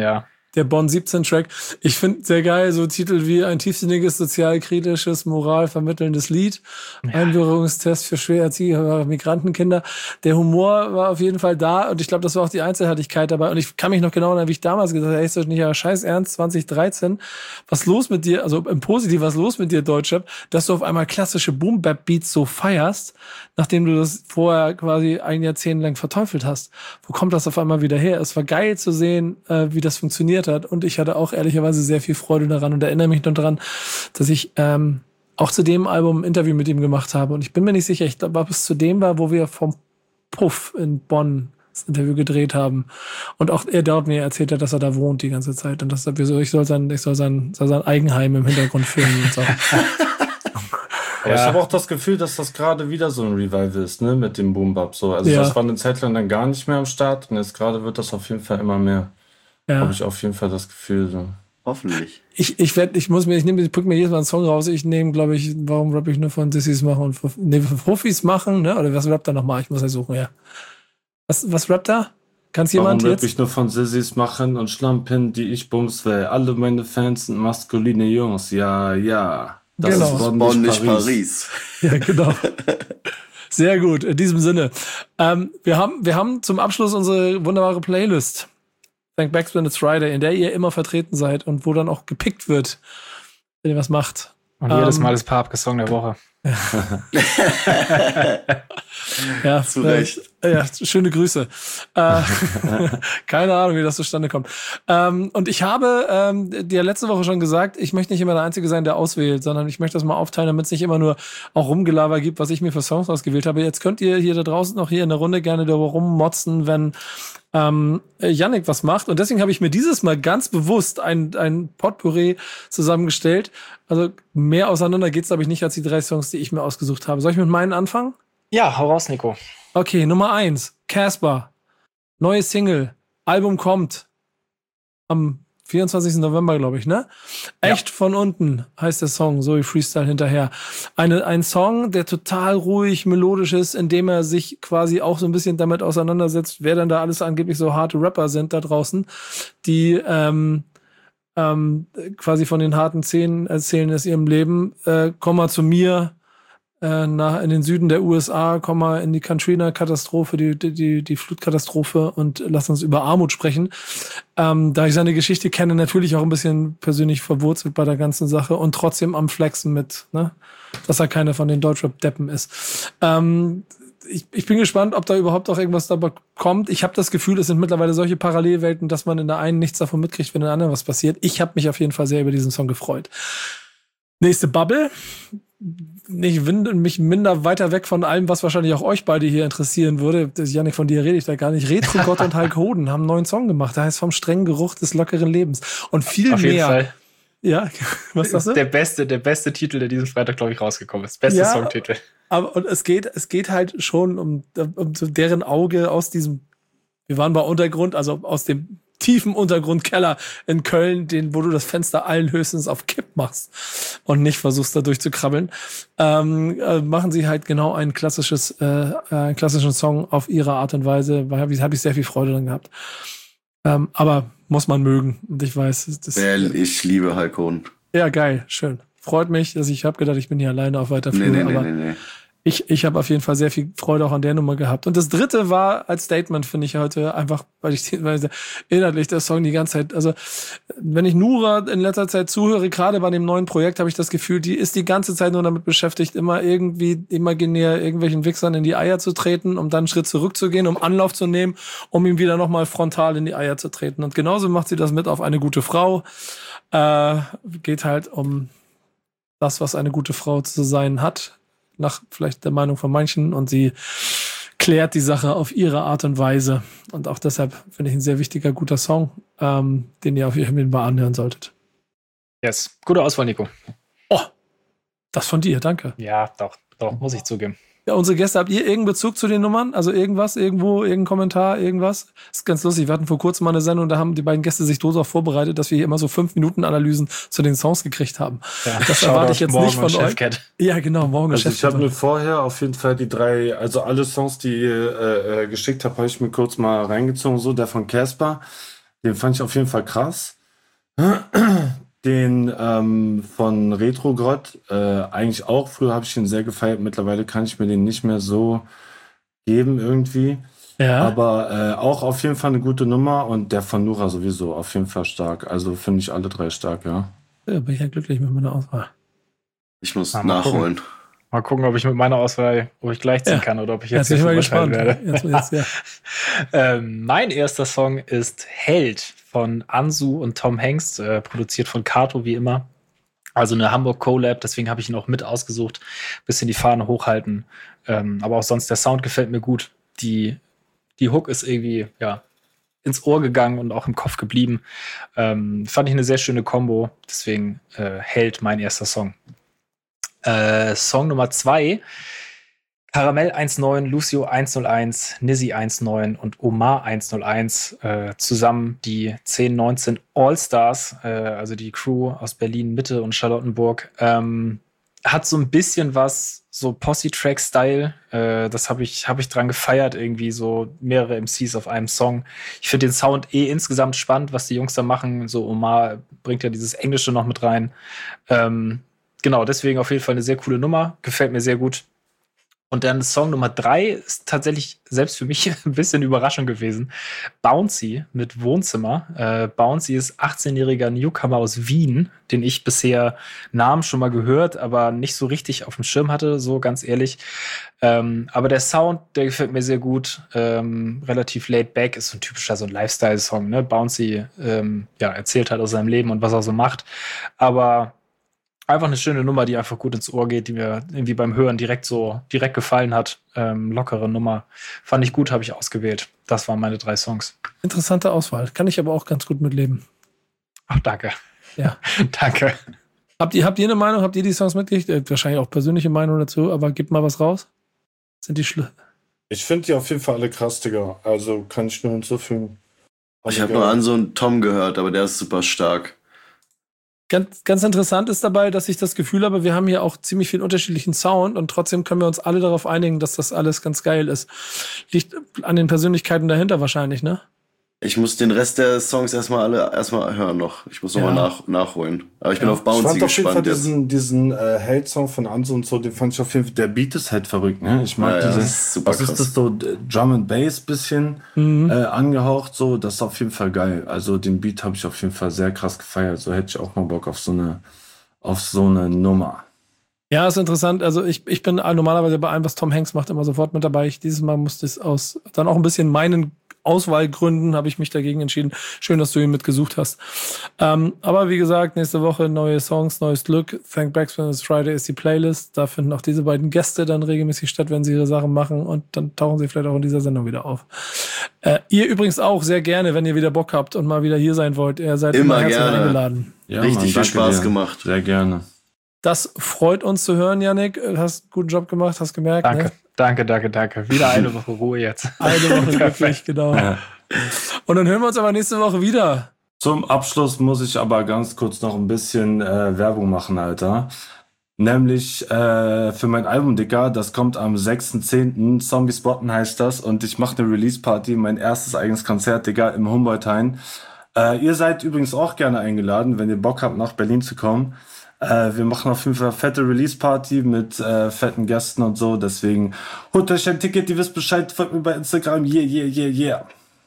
Der Bonn siebzehn Track. Ich finde sehr geil, so Titel wie ein tiefsinniges, sozialkritisches, moralvermittelndes Lied. Ja. Einbürgerungstest für schwer erziehbare Migrantenkinder. Der Humor war auf jeden Fall da und ich glaube, das war auch die Einzelheitlichkeit dabei. Und ich kann mich noch genau erinnern, wie ich damals gesagt habe, ey, ist das nicht ja scheiß ernst, zwanzig dreizehn. Was los mit dir, also im Positiv, was los mit dir, Deutschrap, dass du auf einmal klassische Boom-Bap-Beats so feierst, nachdem du das vorher quasi ein Jahrzehnt lang verteufelt hast. Wo kommt das auf einmal wieder her? Es war geil zu sehen, äh, wie das funktioniert hat. Und ich hatte auch ehrlicherweise sehr viel Freude daran und erinnere mich noch daran, dass ich ähm, auch zu dem Album ein Interview mit ihm gemacht habe. Und ich bin mir nicht sicher, ich glaube, ob es zu dem war, wo wir vom Puff in Bonn das Interview gedreht haben. Und auch er dort mir erzählt hat, dass er da wohnt die ganze Zeit. Und dass er, ich soll sein, ich soll sein, soll sein Eigenheim im Hintergrund filmen und so. Aber Ja. ich habe auch das Gefühl, dass das gerade wieder so ein Revival ist, ne, mit dem Boom Bap. So. Also Ja. das war eine Zeit lang dann gar nicht mehr am Start und jetzt gerade wird das auf jeden Fall immer mehr. Ja. Habe ich auf jeden Fall das Gefühl. So. Hoffentlich. Ich, ich werde, ich muss mir, ich nehme, ich pick mir jedes Mal einen Song raus. Ich nehme, glaube ich, warum rapp ich nur von Dissys machen und von, nee, von Profis machen, ne? Oder was rappt er nochmal? Ich muss ja suchen, ja. Was, was rappt er? Kann's jemand Warum jetzt? Rap ich nur von Sissys machen und Schlampen, die ich bums will. Alle meine Fans sind maskuline Jungs. Ja, ja. Das Genau. ist Bonn, Bonn, nicht nicht Paris. Paris. Ja, genau. Sehr gut, in diesem Sinne. Ähm, wir haben, wir haben zum Abschluss unsere wunderbare Playlist. Thank Backs When It's Friday, in der ihr immer vertreten seid und wo dann auch gepickt wird, wenn ihr was macht. Und jedes Ähm, Mal das Papke-Song der Woche. Ja, Zu Recht. Äh, ja, schöne Grüße. Äh, keine Ahnung, wie das zustande kommt. Ähm, und ich habe ähm, dir letzte Woche schon gesagt, ich möchte nicht immer der Einzige sein, der auswählt, sondern ich möchte das mal aufteilen, damit es nicht immer nur auch Rumgelaber gibt, was ich mir für Songs ausgewählt habe. Jetzt könnt ihr hier da draußen auch hier in der Runde gerne darüber rummotzen, wenn ähm, Yannick was macht. Und deswegen habe ich mir dieses Mal ganz bewusst ein, ein Potpourri zusammengestellt. Also mehr auseinander geht's, glaube ich, nicht als die drei Songs, die ich mir ausgesucht habe. Soll ich mit meinen anfangen? Ja, hau raus, Nico. Okay, Nummer eins, Casper. Neue Single. Album kommt am vierundzwanzigsten November, glaube ich, ne? Echt von unten heißt der Song, so wie Freestyle hinterher. Eine, ein Song, der total ruhig, melodisch ist, indem er sich quasi auch so ein bisschen damit auseinandersetzt, wer dann da alles angeblich so harte Rapper sind da draußen, die ähm, ähm, quasi von den harten Szenen erzählen aus ihrem Leben. Äh, komm mal zu mir, äh, nach, in den Süden der U S A, komm mal in die Katrina-Katastrophe, die, die, die Flutkatastrophe und lass uns über Armut sprechen. Ähm, da ich seine Geschichte kenne, natürlich auch ein bisschen persönlich verwurzelt bei der ganzen Sache und trotzdem am Flexen mit, ne, dass er keiner von den Deutschrap-Deppen ist. Ähm, ich, ich bin gespannt, ob da überhaupt auch irgendwas dabei kommt. Ich habe das Gefühl, es sind mittlerweile solche Parallelwelten, dass man in der einen nichts davon mitkriegt, wenn in der anderen was passiert. Ich habe mich auf jeden Fall sehr über diesen Song gefreut. Nächste Bubble. Nicht wind, mich minder weiter weg von allem, was wahrscheinlich auch euch beide hier interessieren würde. Das, Jannik, von dir rede ich da gar nicht. Retro Gott und Hulk Hoden haben einen neuen Song gemacht. Der heißt Vom strengen Geruch des lockeren Lebens. Und viel Auf mehr. jeden Fall. Ja, was sagst du? Der beste, der beste Titel, der diesen Freitag, glaube ich, rausgekommen ist. Beste Ja. Songtitel. Aber und es geht, es geht halt schon um, um so deren Auge aus diesem, wir waren bei Untergrund, also aus dem tiefen Untergrundkeller in Köln, den, wo du das Fenster allen höchstens auf Kipp machst und nicht versuchst, da durchzukrabbeln, ähm, äh, machen sie halt genau ein klassisches, äh, einen klassischen Song auf ihre Art und Weise, weil habe ich, hab ich sehr viel Freude dran gehabt. Ähm, aber muss man mögen. Und ich weiß, das Well, ich liebe Hulk Hoden. ja geil, schön. Freut mich, dass ich habe gedacht, ich bin hier alleine auf weiter Flur, Nee, nee, nee, aber nee, nee. Ich, ich habe auf jeden Fall sehr viel Freude auch an der Nummer gehabt. Und das dritte war als Statement, finde ich heute einfach, weil ich weil inhaltlich der Song die ganze Zeit, also wenn ich Nura in letzter Zeit zuhöre, gerade bei dem neuen Projekt, habe ich das Gefühl, die ist die ganze Zeit nur damit beschäftigt, immer irgendwie imaginär irgendwelchen Wichsern in die Eier zu treten, um dann einen Schritt zurückzugehen, um Anlauf zu nehmen, um ihm wieder nochmal frontal in die Eier zu treten. Und genauso macht sie das mit auf Eine gute Frau. Äh, geht halt um das, was eine gute Frau zu sein hat, nach vielleicht der Meinung von manchen, und sie klärt die Sache auf ihre Art und Weise. Und auch deshalb finde ich ein sehr wichtiger, guter Song, ähm, den ihr auf jeden Fall anhören solltet. Yes. Gute Auswahl, Nico. Oh, das von dir, danke. Ja, doch, doch, muss ich zugeben. Ja, unsere Gäste, habt ihr irgendeinen Bezug zu den Nummern? Also irgendwas, irgendwo, irgendein Kommentar, irgendwas? Das ist ganz lustig. Wir hatten vor kurzem mal eine Sendung, da haben die beiden Gäste sich so darauf vorbereitet, dass wir hier immer so fünf Minuten Analysen zu den Songs gekriegt haben. Ja, das erwarte ich jetzt nicht von euch. Chefcat. Ja, genau, morgen Also ich habe Chefcat. mir vorher auf jeden Fall die drei, also alle Songs, die ihr äh, äh, geschickt habt, habe ich mir kurz mal reingezogen. So, der von Casper, den fand ich auf jeden Fall krass. Den ähm, von Retrogrott, äh, eigentlich auch. Früher habe ich ihn sehr gefeiert. Mittlerweile kann ich mir den nicht mehr so geben irgendwie. Ja. Aber äh, auch auf jeden Fall eine gute Nummer. Und der von Nura sowieso auf jeden Fall stark. Also finde ich alle drei stark, ja. Ja, bin ich ja glücklich mit meiner Auswahl. Ich muss Ja, mal nachholen. Gucken. Mal gucken, ob ich mit meiner Auswahl, ob ich gleichziehen Ja. kann oder ob ich jetzt, Jetzt bin ich mal verurteilt gespannt. werde. Jetzt, jetzt, ja. ähm, mein erster Song ist Held von Ansu und Tom Hanks, äh, produziert von Kato wie immer. Also eine Hamburg Collab, deswegen habe ich ihn auch mit ausgesucht. Bisschen die Fahne hochhalten. Ähm, aber auch sonst, der Sound gefällt mir gut. Die, die Hook ist irgendwie, ja, ins Ohr gegangen und auch im Kopf geblieben. Ähm, fand ich eine sehr schöne Kombo. Deswegen äh, Held mein erster Song. Äh, Song Nummer zwei. Karamell eins neun, Lucio eins null eins, Nizzy eins neun und Omar eins null eins. Äh, zusammen die zehn neunzehn All-Stars, äh, also die Crew aus Berlin, Mitte und Charlottenburg. Ähm, hat so ein bisschen was, so Posse-Track-Style. Äh, das habe ich, hab ich dran gefeiert, irgendwie so mehrere M Cs auf einem Song. Ich finde den Sound eh insgesamt spannend, was die Jungs da machen. So Omar bringt ja dieses Englische noch mit rein. Ähm, genau, deswegen auf jeden Fall eine sehr coole Nummer. Gefällt mir sehr gut. Und dann Song Nummer drei ist tatsächlich selbst für mich ein bisschen Überraschung gewesen. Bouncy mit Wohnzimmer. Äh, Bouncy ist achtzehnjähriger Newcomer aus Wien, den ich bisher Namen schon mal gehört, aber nicht so richtig auf dem Schirm hatte, so ganz ehrlich. Ähm, aber der Sound, der gefällt mir sehr gut. Ähm, relativ laid back, ist so ein typischer so ein Lifestyle-Song. Ne? Bouncy ähm, ja, erzählt halt aus seinem Leben und was er so macht. Aber einfach eine schöne Nummer, die einfach gut ins Ohr geht, die mir irgendwie beim Hören direkt so direkt gefallen hat. Ähm, lockere Nummer. Fand ich gut, habe ich ausgewählt. Das waren meine drei Songs. Interessante Auswahl. Kann ich aber auch ganz gut mitleben. Ach, danke. Ja. Danke. Habt ihr, habt ihr eine Meinung? Habt ihr die Songs mitgekriegt? Äh, wahrscheinlich auch persönliche Meinung dazu, aber gebt mal was raus. Sind die schlimm? Ich finde die auf jeden Fall alle krass, Digga. Also kann ich nur hinzufügen. Ich habe nur Ansu und Tom gehört, aber der ist super stark. Ganz, ganz interessant ist dabei, dass ich das Gefühl habe, wir haben hier auch ziemlich viel unterschiedlichen Sound und trotzdem können wir uns alle darauf einigen, dass das alles ganz geil ist. Liegt an den Persönlichkeiten dahinter wahrscheinlich, ne? Ich muss den Rest der Songs erstmal alle erstmal hören noch. Ich muss nochmal Ja. nach, nachholen. Aber ich bin Ja. auf Ich Bouncy fand auf jeden Fall gespannt jetzt. diesen, diesen äh, Hate-Song von Anso und so, den fand ich auf jeden Fall, der Beat ist halt verrückt, ne? Ich mag Ja, ja, diese, das ist super was krass. ist das so, d- Drum and Bass bisschen Mhm. äh, angehaucht, so, das ist auf jeden Fall geil. Also den Beat habe ich auf jeden Fall sehr krass gefeiert, so hätte ich auch mal Bock auf so eine, auf so eine Nummer. Ja, ist interessant. Also ich, ich bin normalerweise bei allem, was Tom Hanks macht, immer sofort mit dabei. Ich, dieses Mal musste es aus dann auch ein bisschen meinen Auswahlgründen habe ich mich dagegen entschieden. Schön, dass du ihn mitgesucht hast. Ähm, aber wie gesagt, nächste Woche neue Songs, neues Glück. Thank Backspin is Friday ist die Playlist. Da finden auch diese beiden Gäste dann regelmäßig statt, wenn sie ihre Sachen machen. Und dann tauchen sie vielleicht auch in dieser Sendung wieder auf. Äh, ihr übrigens auch sehr gerne, wenn ihr wieder Bock habt und mal wieder hier sein wollt. Ihr seid immer, Immer herzlich gerne. eingeladen. Ja, Richtig viel danke Spaß dir. gemacht. Sehr gerne. Das freut uns zu hören, Yannick. Hast einen guten Job gemacht, hast gemerkt. Danke, Ne? danke, danke, danke. Wieder eine Woche Ruhe jetzt. Eine Woche glücklich, genau. Ja. Und dann hören wir uns aber nächste Woche wieder. Zum Abschluss muss ich aber ganz kurz noch ein bisschen äh, Werbung machen, Alter. Nämlich äh, für mein Album, Digga, das kommt am sechsten zehnten Zombie Spotten heißt das. Und ich mache eine Release-Party, mein erstes eigenes Konzert, Digga, im Humboldt-Hain. Äh, ihr seid übrigens auch gerne eingeladen, wenn ihr Bock habt, nach Berlin zu kommen. Äh, wir machen auf jeden Fall eine fette Release-Party mit äh, fetten Gästen und so. Deswegen holt euch ein Ticket, ihr wisst Bescheid, folgt mir bei Instagram. Yeah, yeah, yeah, yeah.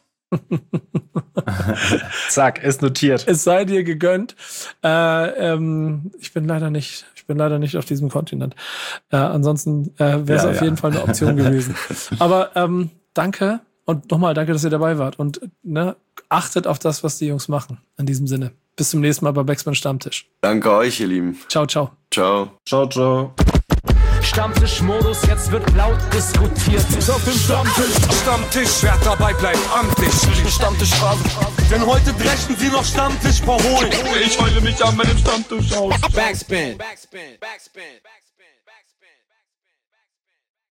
Zack, ist notiert. Es sei dir gegönnt. Äh, ähm, ich bin leider nicht, ich bin leider nicht auf diesem Kontinent. Äh, ansonsten äh, wäre es Ja, auf ja. jeden Fall eine Option gewesen. Aber ähm, danke und nochmal danke, dass ihr dabei wart. Und ne, achtet auf das, was die Jungs machen. In diesem Sinne. Bis zum nächsten Mal bei Backspin Stammtisch. Danke euch, ihr Lieben. Ciao, ciao. Ciao. Ciao, ciao. Stammtischmodus, jetzt wird laut diskutiert. Auf dem Stammtisch, Stammtisch, wer dabei bleibt, amtlich. Stammtisch Phase. Denn heute brechen sie noch Stammtisch verholen. Ich heule mich an meinem Stammtisch aus. Backspin. Backspin. Backspin. Backspin.